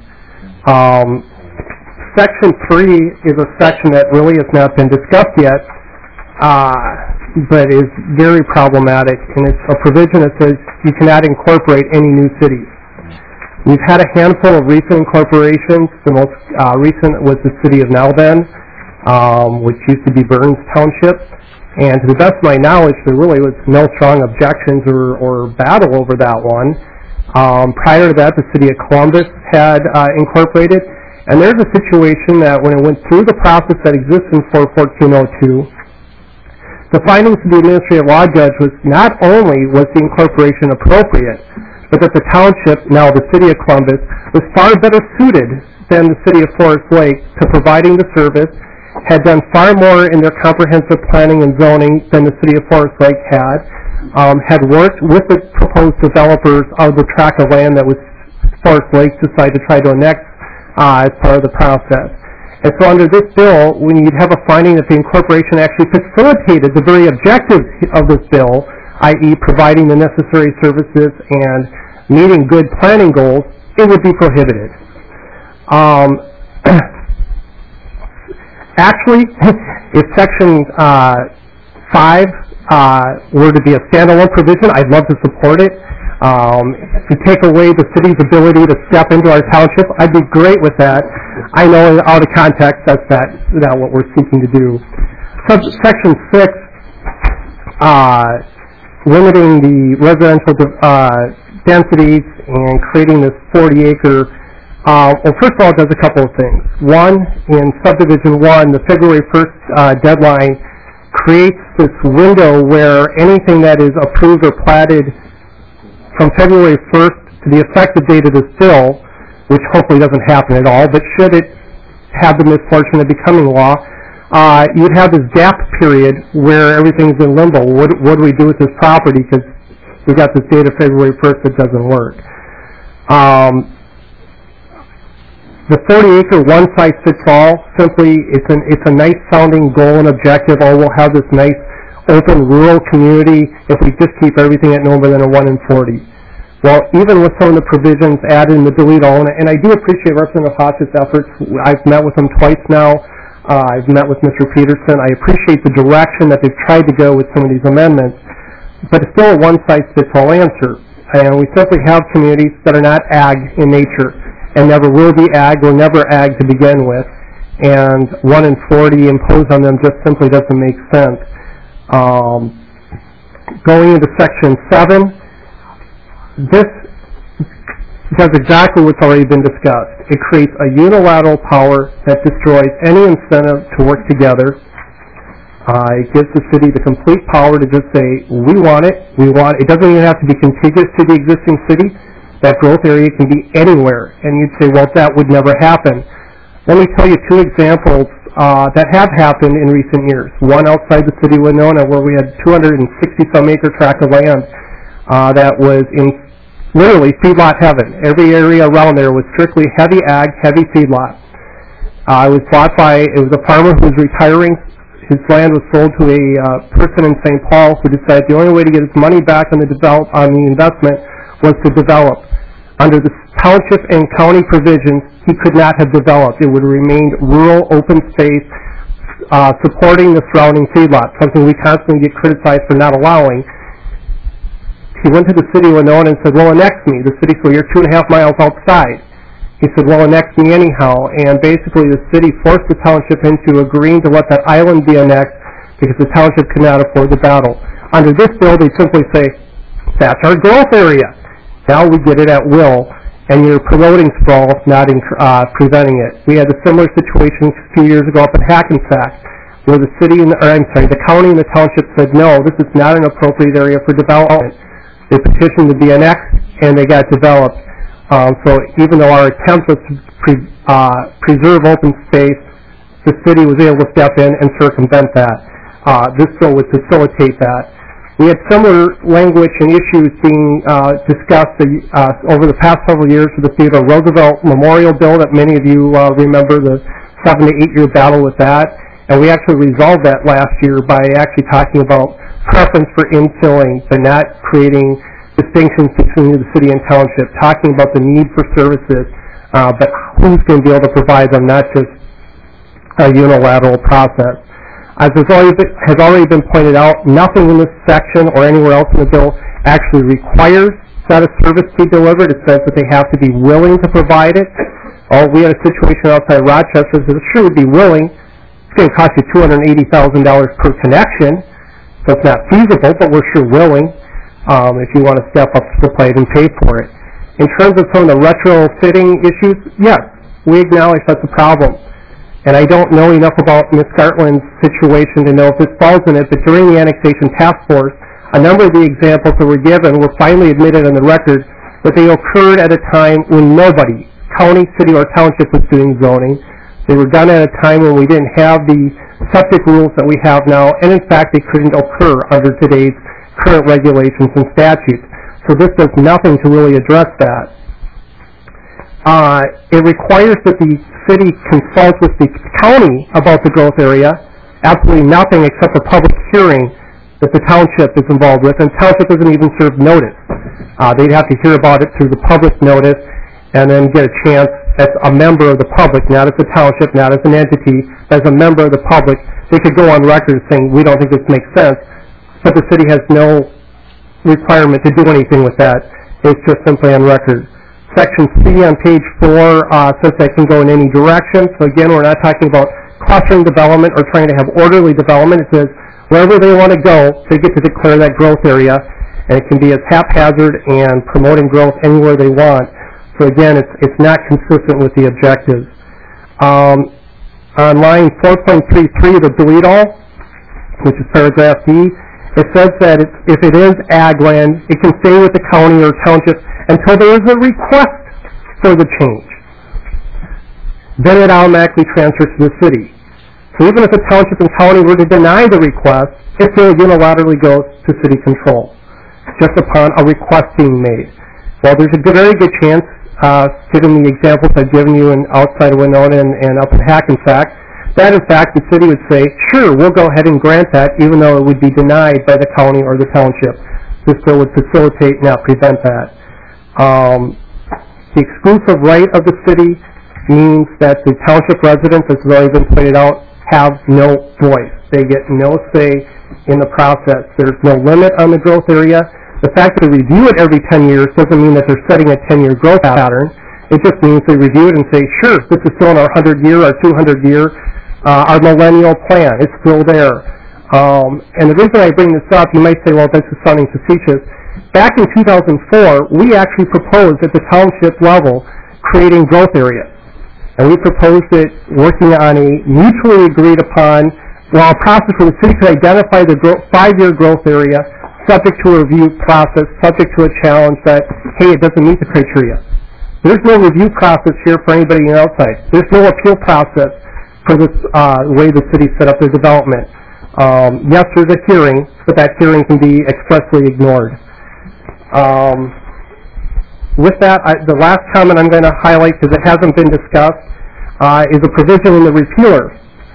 Section 3 is a section that really has not been discussed yet, but is very problematic, and it's a provision that says you cannot incorporate any new cities. We've had a handful of recent incorporations. The most recent was the city of Nowben, which used to be Burns Township, and to the best of my knowledge, there really was no strong objections or battle over that one. Prior to that, the city of Columbus had incorporated, and there's a situation that when it went through the process that exists in 41402, the findings of the administrative law judge was not only was the incorporation appropriate, but that the township, now the city of Columbus, was far better suited than the city of Forest Lake to providing the service, had done far more in their comprehensive planning and zoning than the city of Forest Lake had worked with the proposed developers of the tract of land that was Forest Lake decided to try to annex as part of the process. And so under this bill, when you'd have a finding that the incorporation actually facilitated the very objectives of this bill, i.e. providing the necessary services and meeting good planning goals, it would be prohibited. Actually, if Section 5 were to be a standalone provision, I'd love to support it. To take away the city's ability to step into our township, I'd be great with that. I know out of context that's not what we're seeking to do. Section 6, limiting the residential densities and creating this 40-acre. Well, first of all, it does a couple of things. One, in Subdivision 1, the February 1st deadline creates this window where anything that is approved or platted from February 1st to the effective date of this bill, which hopefully doesn't happen at all, but should it have the misfortune of becoming law, you'd have this gap period where everything's in limbo. What do we do with this property? Because we got this date of February 1st that doesn't work. The 40-acre one-size-fits-all, simply, it's a nice sounding goal and objective, or we'll have this nice open rural community if we just keep everything at no more than a 1 in 40. Well, even with some of the provisions added in the delete all, and I do appreciate Representative Hotch's efforts. I've met with him twice now. I've met with Mr. Peterson. I appreciate the direction that they've tried to go with some of these amendments, but it's still a one-size-fits-all answer. And we simply have communities that are not ag in nature and never will be ag or never ag to begin with, and 1 in 40 imposed on them just simply doesn't make sense. Going into Section 7, this does exactly what's already been discussed. It creates a unilateral power that destroys any incentive to work together. It gives the city the complete power to just say, we want it. It doesn't even have to be contiguous to the existing city. That growth area can be anywhere. And you'd say, well, that would never happen. Let me tell you 2 examples that have happened in recent years. One outside the city of Winona, where we had 260-some acre tract of land that was in literally feedlot heaven. Every area around there was strictly heavy ag, heavy feedlot. It was bought by, it was a farmer who was retiring. His land was sold to a person in St. Paul who decided the only way to get his money back on the investment was to develop. Under the township and county provisions, he could not have developed. It would have remained rural, open space, supporting the surrounding feedlot, something we constantly get criticized for not allowing. He went to the city of Winona and said, well, annex me. The city said, well, you're 2.5 miles outside. He said, well, annex me anyhow. And basically the city forced the township into agreeing to let that island be annexed because the township could not afford the battle. Under this bill, they simply say, that's our growth area. Now we get it at will, and you're promoting sprawl, not preventing it. We had a similar situation a few years ago up in Hackensack, where the county and the township said, no, this is not an appropriate area for development. They petitioned to be annexed, and they got developed. So even though our attempt was to preserve open space, the city was able to step in and circumvent that. This bill would facilitate that. We had similar language and issues being discussed over the past several years with the Theodore Roosevelt Memorial Bill that many of you remember, the 7 to 8 year battle with that. And we actually resolved that last year by actually talking about preference for infilling, but not creating distinctions between the city and township, talking about the need for services, but who's going to be able to provide them, not just a unilateral process. As has already been pointed out, nothing in this section or anywhere else in the bill actually requires that a service be delivered. It says that they have to be willing to provide it. Oh, we had a situation outside Rochester that sure would be willing. It's going to cost you $280,000 per connection, so it's not feasible, but we're sure willing if you want to step up to the plate and pay for it. In terms of some of the retrofitting issues, yes, we acknowledge that's a problem. And I don't know enough about Ms. Gartland's situation to know if this falls in it, but during the annexation task force, a number of the examples that were given were finally admitted on the record that they occurred at a time when nobody, county, city, or township, was doing zoning. They were done at a time when we didn't have the septic rules that we have now, and in fact they couldn't occur under today's current regulations and statutes. So this does nothing to really address that. It requires that the city consult with the county about the growth area? Absolutely nothing except a public hearing that the township is involved with, and the township doesn't even serve notice. They'd have to hear about it through the public notice and then get a chance as a member of the public, not as a township, not as an entity, as a member of the public. They could go on record saying, we don't think this makes sense, but the city has no requirement to do anything with that. It's just simply on record. Section C on page 4 says that can go in any direction. So again, we're not talking about clustering development or trying to have orderly development. It says wherever they want to go, they get to declare that growth area, and it can be as haphazard and promoting growth anywhere they want. So again, it's not consistent with the objectives. On line 4.33, the delete all, which is paragraph D, it says that if it is ag land, it can stay with the county or township until there is a request for the change. Then it automatically transfers to the city. So even if the township and county were to deny the request, it still unilaterally goes to city control, just upon a request being made. Well, there's a very good chance, given the examples I've given you in outside of Winona and up in Hackensack, that in fact the city would say, sure, we'll go ahead and grant that, even though it would be denied by the county or the township. This bill would facilitate, not prevent that. The exclusive right of the city means that the township residents, as has already been pointed out, have no voice. They get no say in the process. There's no limit on the growth area. The fact that they review it every 10 years doesn't mean that they're setting a 10-year growth pattern. It just means they review it and say, sure, this is still in our 100-year, our 200-year, our millennial plan. It's still there. And the reason I bring this up, you might say, well, this is sounding facetious. Back in 2004, we actually proposed at the township level creating growth areas. And we proposed it working on a mutually agreed upon, a process where the city could identify the 5-year growth area subject to a review process, subject to a challenge that, hey, it doesn't meet the criteria. There's no review process here for anybody outside. There's no appeal process for this way the city set up their development. Yes, there's a hearing, but that hearing can be expressly ignored. With that, the last comment I'm going to highlight, because it hasn't been discussed, is a provision in the repealer,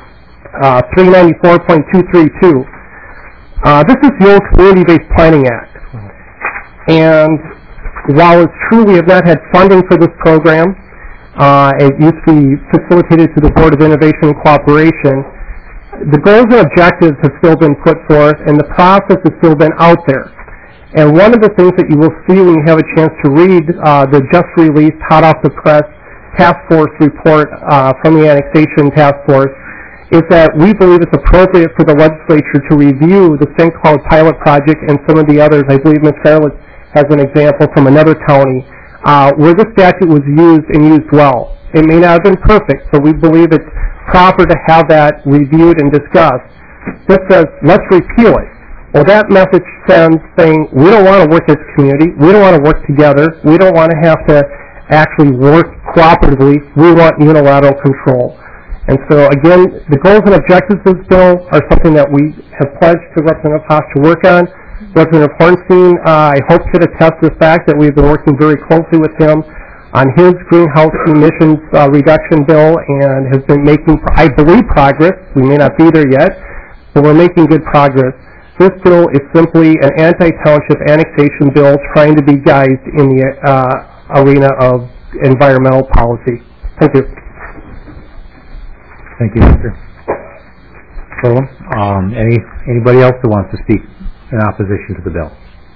394.232. This is the old Community-Based Planning Act. And while it's true we have not had funding for this program, it used to be facilitated through the Board of Innovation and Cooperation, the goals and objectives have still been put forth, and the process has still been out there. And one of the things that you will see when you have a chance to read the just-released, hot-off-the-press task force report from the Annexation Task Force is that we believe it's appropriate for the legislature to review the St. Cloud pilot project and some of the others. I believe Ms. Scarlett has an example from another county where this statute was used and used well. It may not have been perfect, but we believe it's proper to have that reviewed and discussed. This says, let's repeal it. Well, that message sends saying, we don't want to work as a community. We don't want to work together. We don't want to have to actually work cooperatively. We want unilateral control. And so, again, the goals and objectives of this bill are something that we have pledged to Representative Haas to work on. Representative Hornstein, I hope could attest to the fact that we've been working very closely with him on his greenhouse emissions reduction bill and has been making, I believe, progress. We may not be there yet, but we're making good progress. This bill is simply an anti-township annexation bill trying to be guised in the arena of environmental policy. Thank you. Thank you, Mr. Solon. Anybody else that wants to speak in opposition to the bill?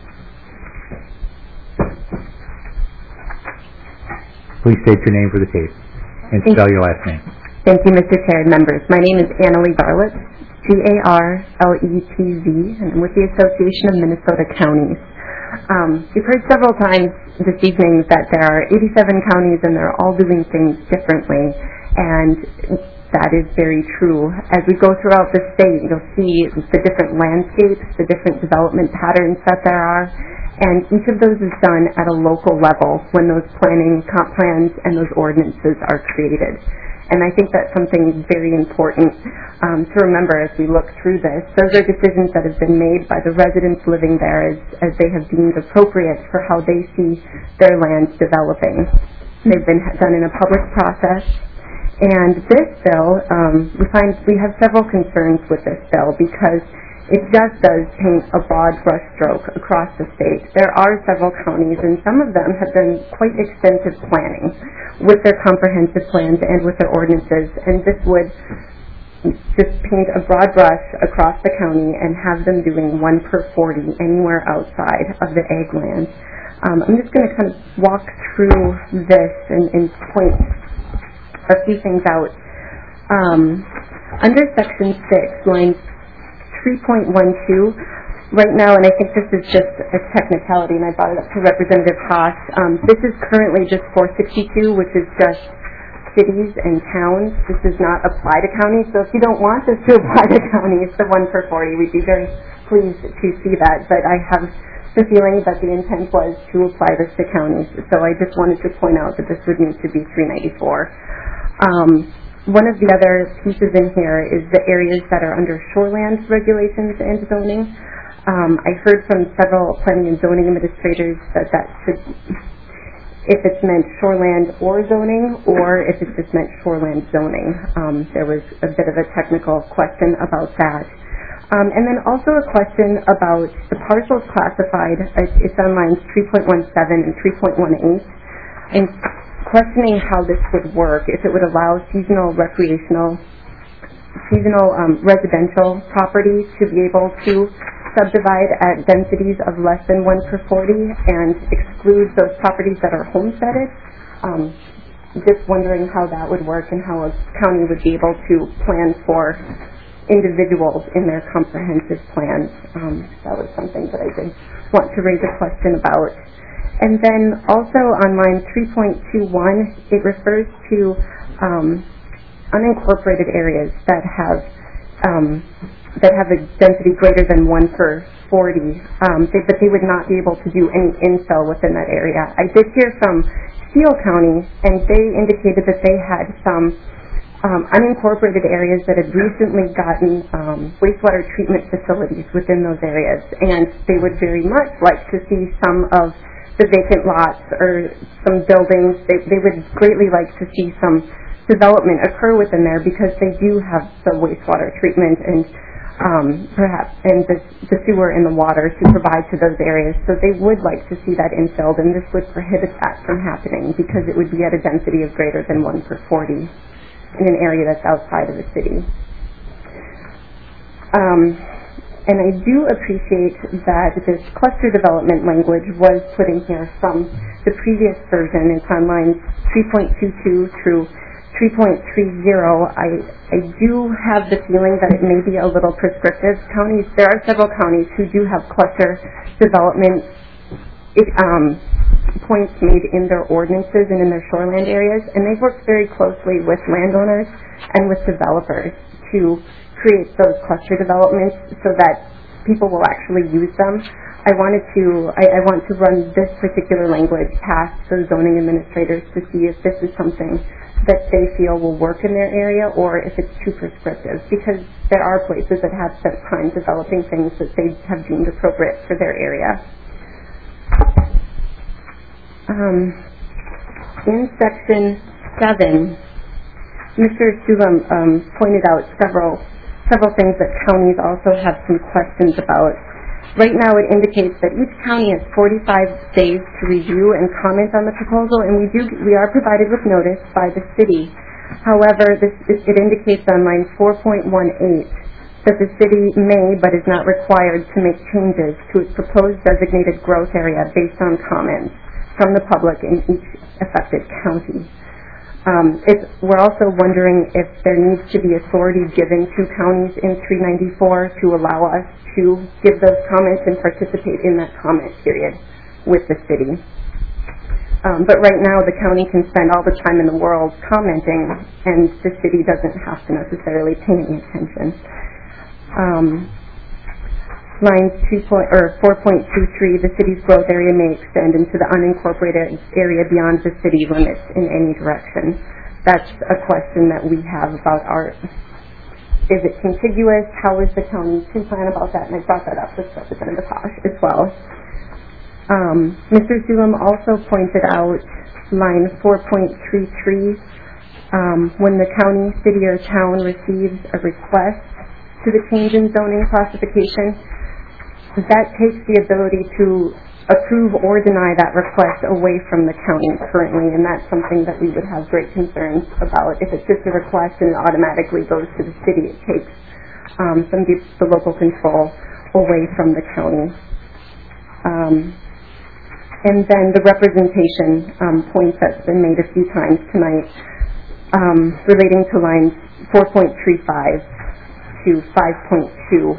Please state your name for the tape and spell your last name. Thank you, Mr. Chair and members. My name is Annalie Barlett, Garletz, and I'm with the Association of Minnesota Counties. You've heard several times this evening that there are 87 counties and they're all doing things differently, and that is very true. As we go throughout the state, you'll see the different landscapes, the different development patterns that there are, and each of those is done at a local level when those planning, comp plans, and those ordinances are created. And I think that's something very important to remember as we look through this. Those are decisions that have been made by the residents living there as they have deemed appropriate for how they see their lands developing. They've been done in a public process, And this bill, we have several concerns with this bill because it just does paint a broad brushstroke across the state. There are several counties, and some of them have done quite extensive planning with their comprehensive plans and with their ordinances, and this would just paint a broad brush across the county and have them doing 1 per 40 anywhere outside of the ag land. I'm just going to kind of walk through this and point a few things out. Under Section 6, line 3.12, right now, and I think this is just a technicality, and I brought it up to Representative Haas, this is currently just 462, which is just cities and towns. This does not apply to counties, so if you don't want this to apply to counties, the 1 per 40, we'd be very pleased to see that, but I have the feeling that the intent was to apply this to counties, so I just wanted to point out that this would need to be 394. One of the other pieces in here is the areas that are under shoreland regulations and zoning. I heard from several planning and zoning administrators that should, if it's meant shoreland or zoning, or if it's just meant shoreland zoning. There was a bit of a technical question about that. And then also a question about the parcels classified. It's on lines 3.17 and 3.18. And questioning how this would work, if it would allow seasonal residential properties to be able to subdivide at densities of less than 1 per 40 and exclude those properties that are homesteaded. Just wondering how that would work and how a county would be able to plan for individuals in their comprehensive plans. That was something that I did want to raise a question about. And then also on line 3.21, it refers to unincorporated areas that have a density greater than 1 per 40, but they would not be able to do any infill within that area. I did hear from Steele County, and they indicated that they had some unincorporated areas that had recently gotten wastewater treatment facilities within those areas, and they would very much like to see some of the vacant lots or some buildings. They would greatly like to see some development occur within there because they do have the wastewater treatment and perhaps and the sewer and the water to provide to those areas. So they would like to see that infilled, and this would prohibit that from happening because it would be at a density of greater than 1 per 40 in an area that's outside of the city. And I do appreciate that this cluster development language was put in here from the previous version. It's on lines 3.22 through 3.30. I do have the feeling that it may be a little prescriptive. There are several counties who do have cluster development points made in their ordinances and in their shoreland areas, and they've worked very closely with landowners and with developers to create those cluster developments so that people will actually use them. I want to run this particular language past the zoning administrators to see if this is something that they feel will work in their area or if it's too prescriptive, because there are places that have spent time developing things that they have deemed appropriate for their area. In Section 7, Mr. Sulam pointed out several things that counties also have some questions about. Right now it indicates that each county has 45 days to review and comment on the proposal, and we are provided with notice by the city. However, it indicates on line 4.18 that the city may but is not required to make changes to its proposed designated growth area based on comments from the public in each affected county. We're also wondering if there needs to be authority given to counties in 394 to allow us to give those comments and participate in that comment period with the city. But right now the county can spend all the time in the world commenting, and the city doesn't have to necessarily pay any attention. Line 4.23, the city's growth area may extend into the unincorporated area beyond the city limits in any direction. That's a question that we have about is it contiguous? How is the county to plan about that? And I brought that up with Representative Haas as well. Mr. Sulam also pointed out line 4.33 When the county, city, or town receives a request to the change in zoning classification, that takes the ability to approve or deny that request away from the county currently, and that's something that we would have great concerns about. If it's just a request and it automatically goes to the city, it takes some of the local control away from the county. And then the representation point that's been made a few times tonight relating to lines 4.35 to 5.2.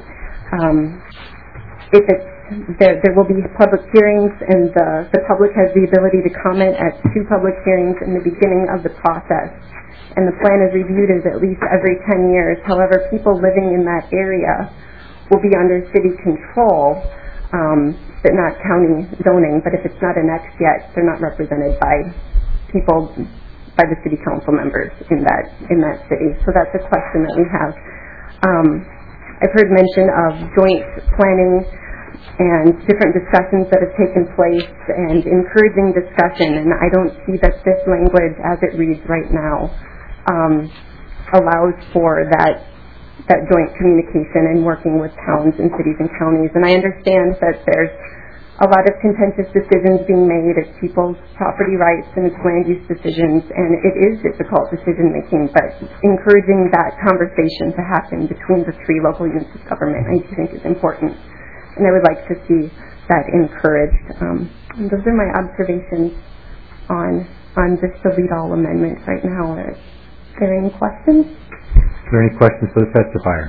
If it's there will be public hearings, and the public has the ability to comment at 2 public hearings in the beginning of the process. And the plan is reviewed at least every 10 years. However, people living in that area will be under city control, but not county zoning. But if it's not annexed yet, they're not represented by people, by the city council members in that city. So that's a question that we have. I've heard mention of joint planning and different discussions that have taken place and encouraging discussion, and I don't see that this language as it reads right now allows for that joint communication and working with towns and cities and counties. And I understand that there's a lot of contentious decisions being made. It's people's property rights and it's land use decisions, and it is difficult decision making, but encouraging that conversation to happen between the 3 local units of government I think is important. And I would like to see that encouraged. And those are my observations on this delete-all amendment right now. Are there any questions? Are there any questions for the testifier?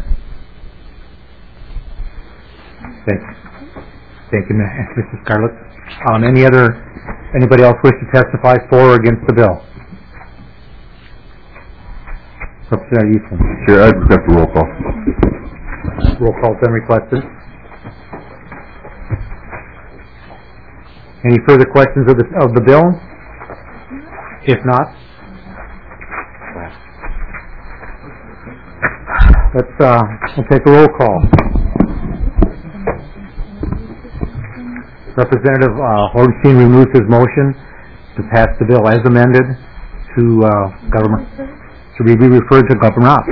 Thank you, Mrs. Scarlett. Anybody else wish to testify for or against the bill? Representative Eastland. Sure, I accept the roll call. Roll call has been requested. Any further questions of the bill? If not, we'll take a roll call. Representative Hornstein removes his motion to pass the bill as amended to government, to be referred to Governor Opp.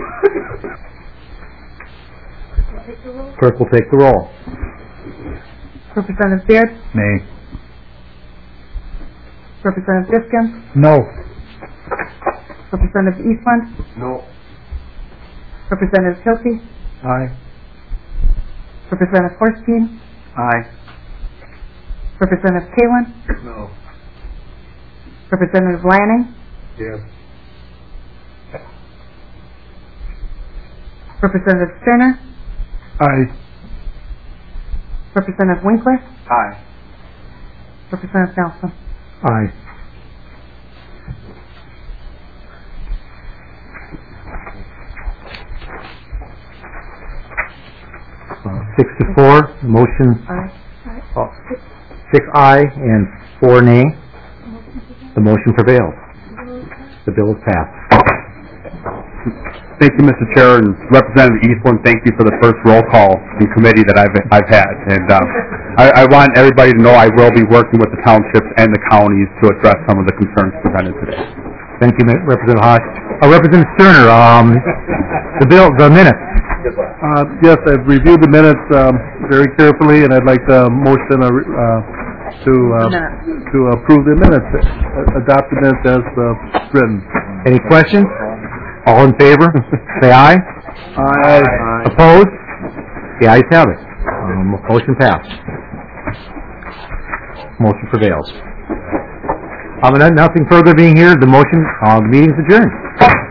Clerk will take the roll. Representative Beard? Nay. Representative Diskin? No. Representative Eastland? No. Representative Hilty? Aye. Representative Hornstein? Aye. Representative Kalin? No. Representative Lanning? Yes. Representative Sterner? Aye. Representative Winkler? Aye. Representative Nelson? Aye. $6-4, motion. Aye. 6 aye and 4 nay. The motion prevails. The bill is passed. Thank you, Mr. Chair, and Representative Eastland, thank you for the first roll call in committee that I've had. And I want everybody to know I will be working with the townships and the counties to address some of the concerns presented today. Thank you, Representative Hodge. Representative Sterner, the minutes. Yes, I've reviewed the minutes very carefully, and I'd like to motion to approve the minutes, adopt the minutes as written. Any questions? All in favor, say aye. Aye. Opposed? The ayes have it. Motion passed. Motion prevails. Nothing further being here. The meeting's adjourned.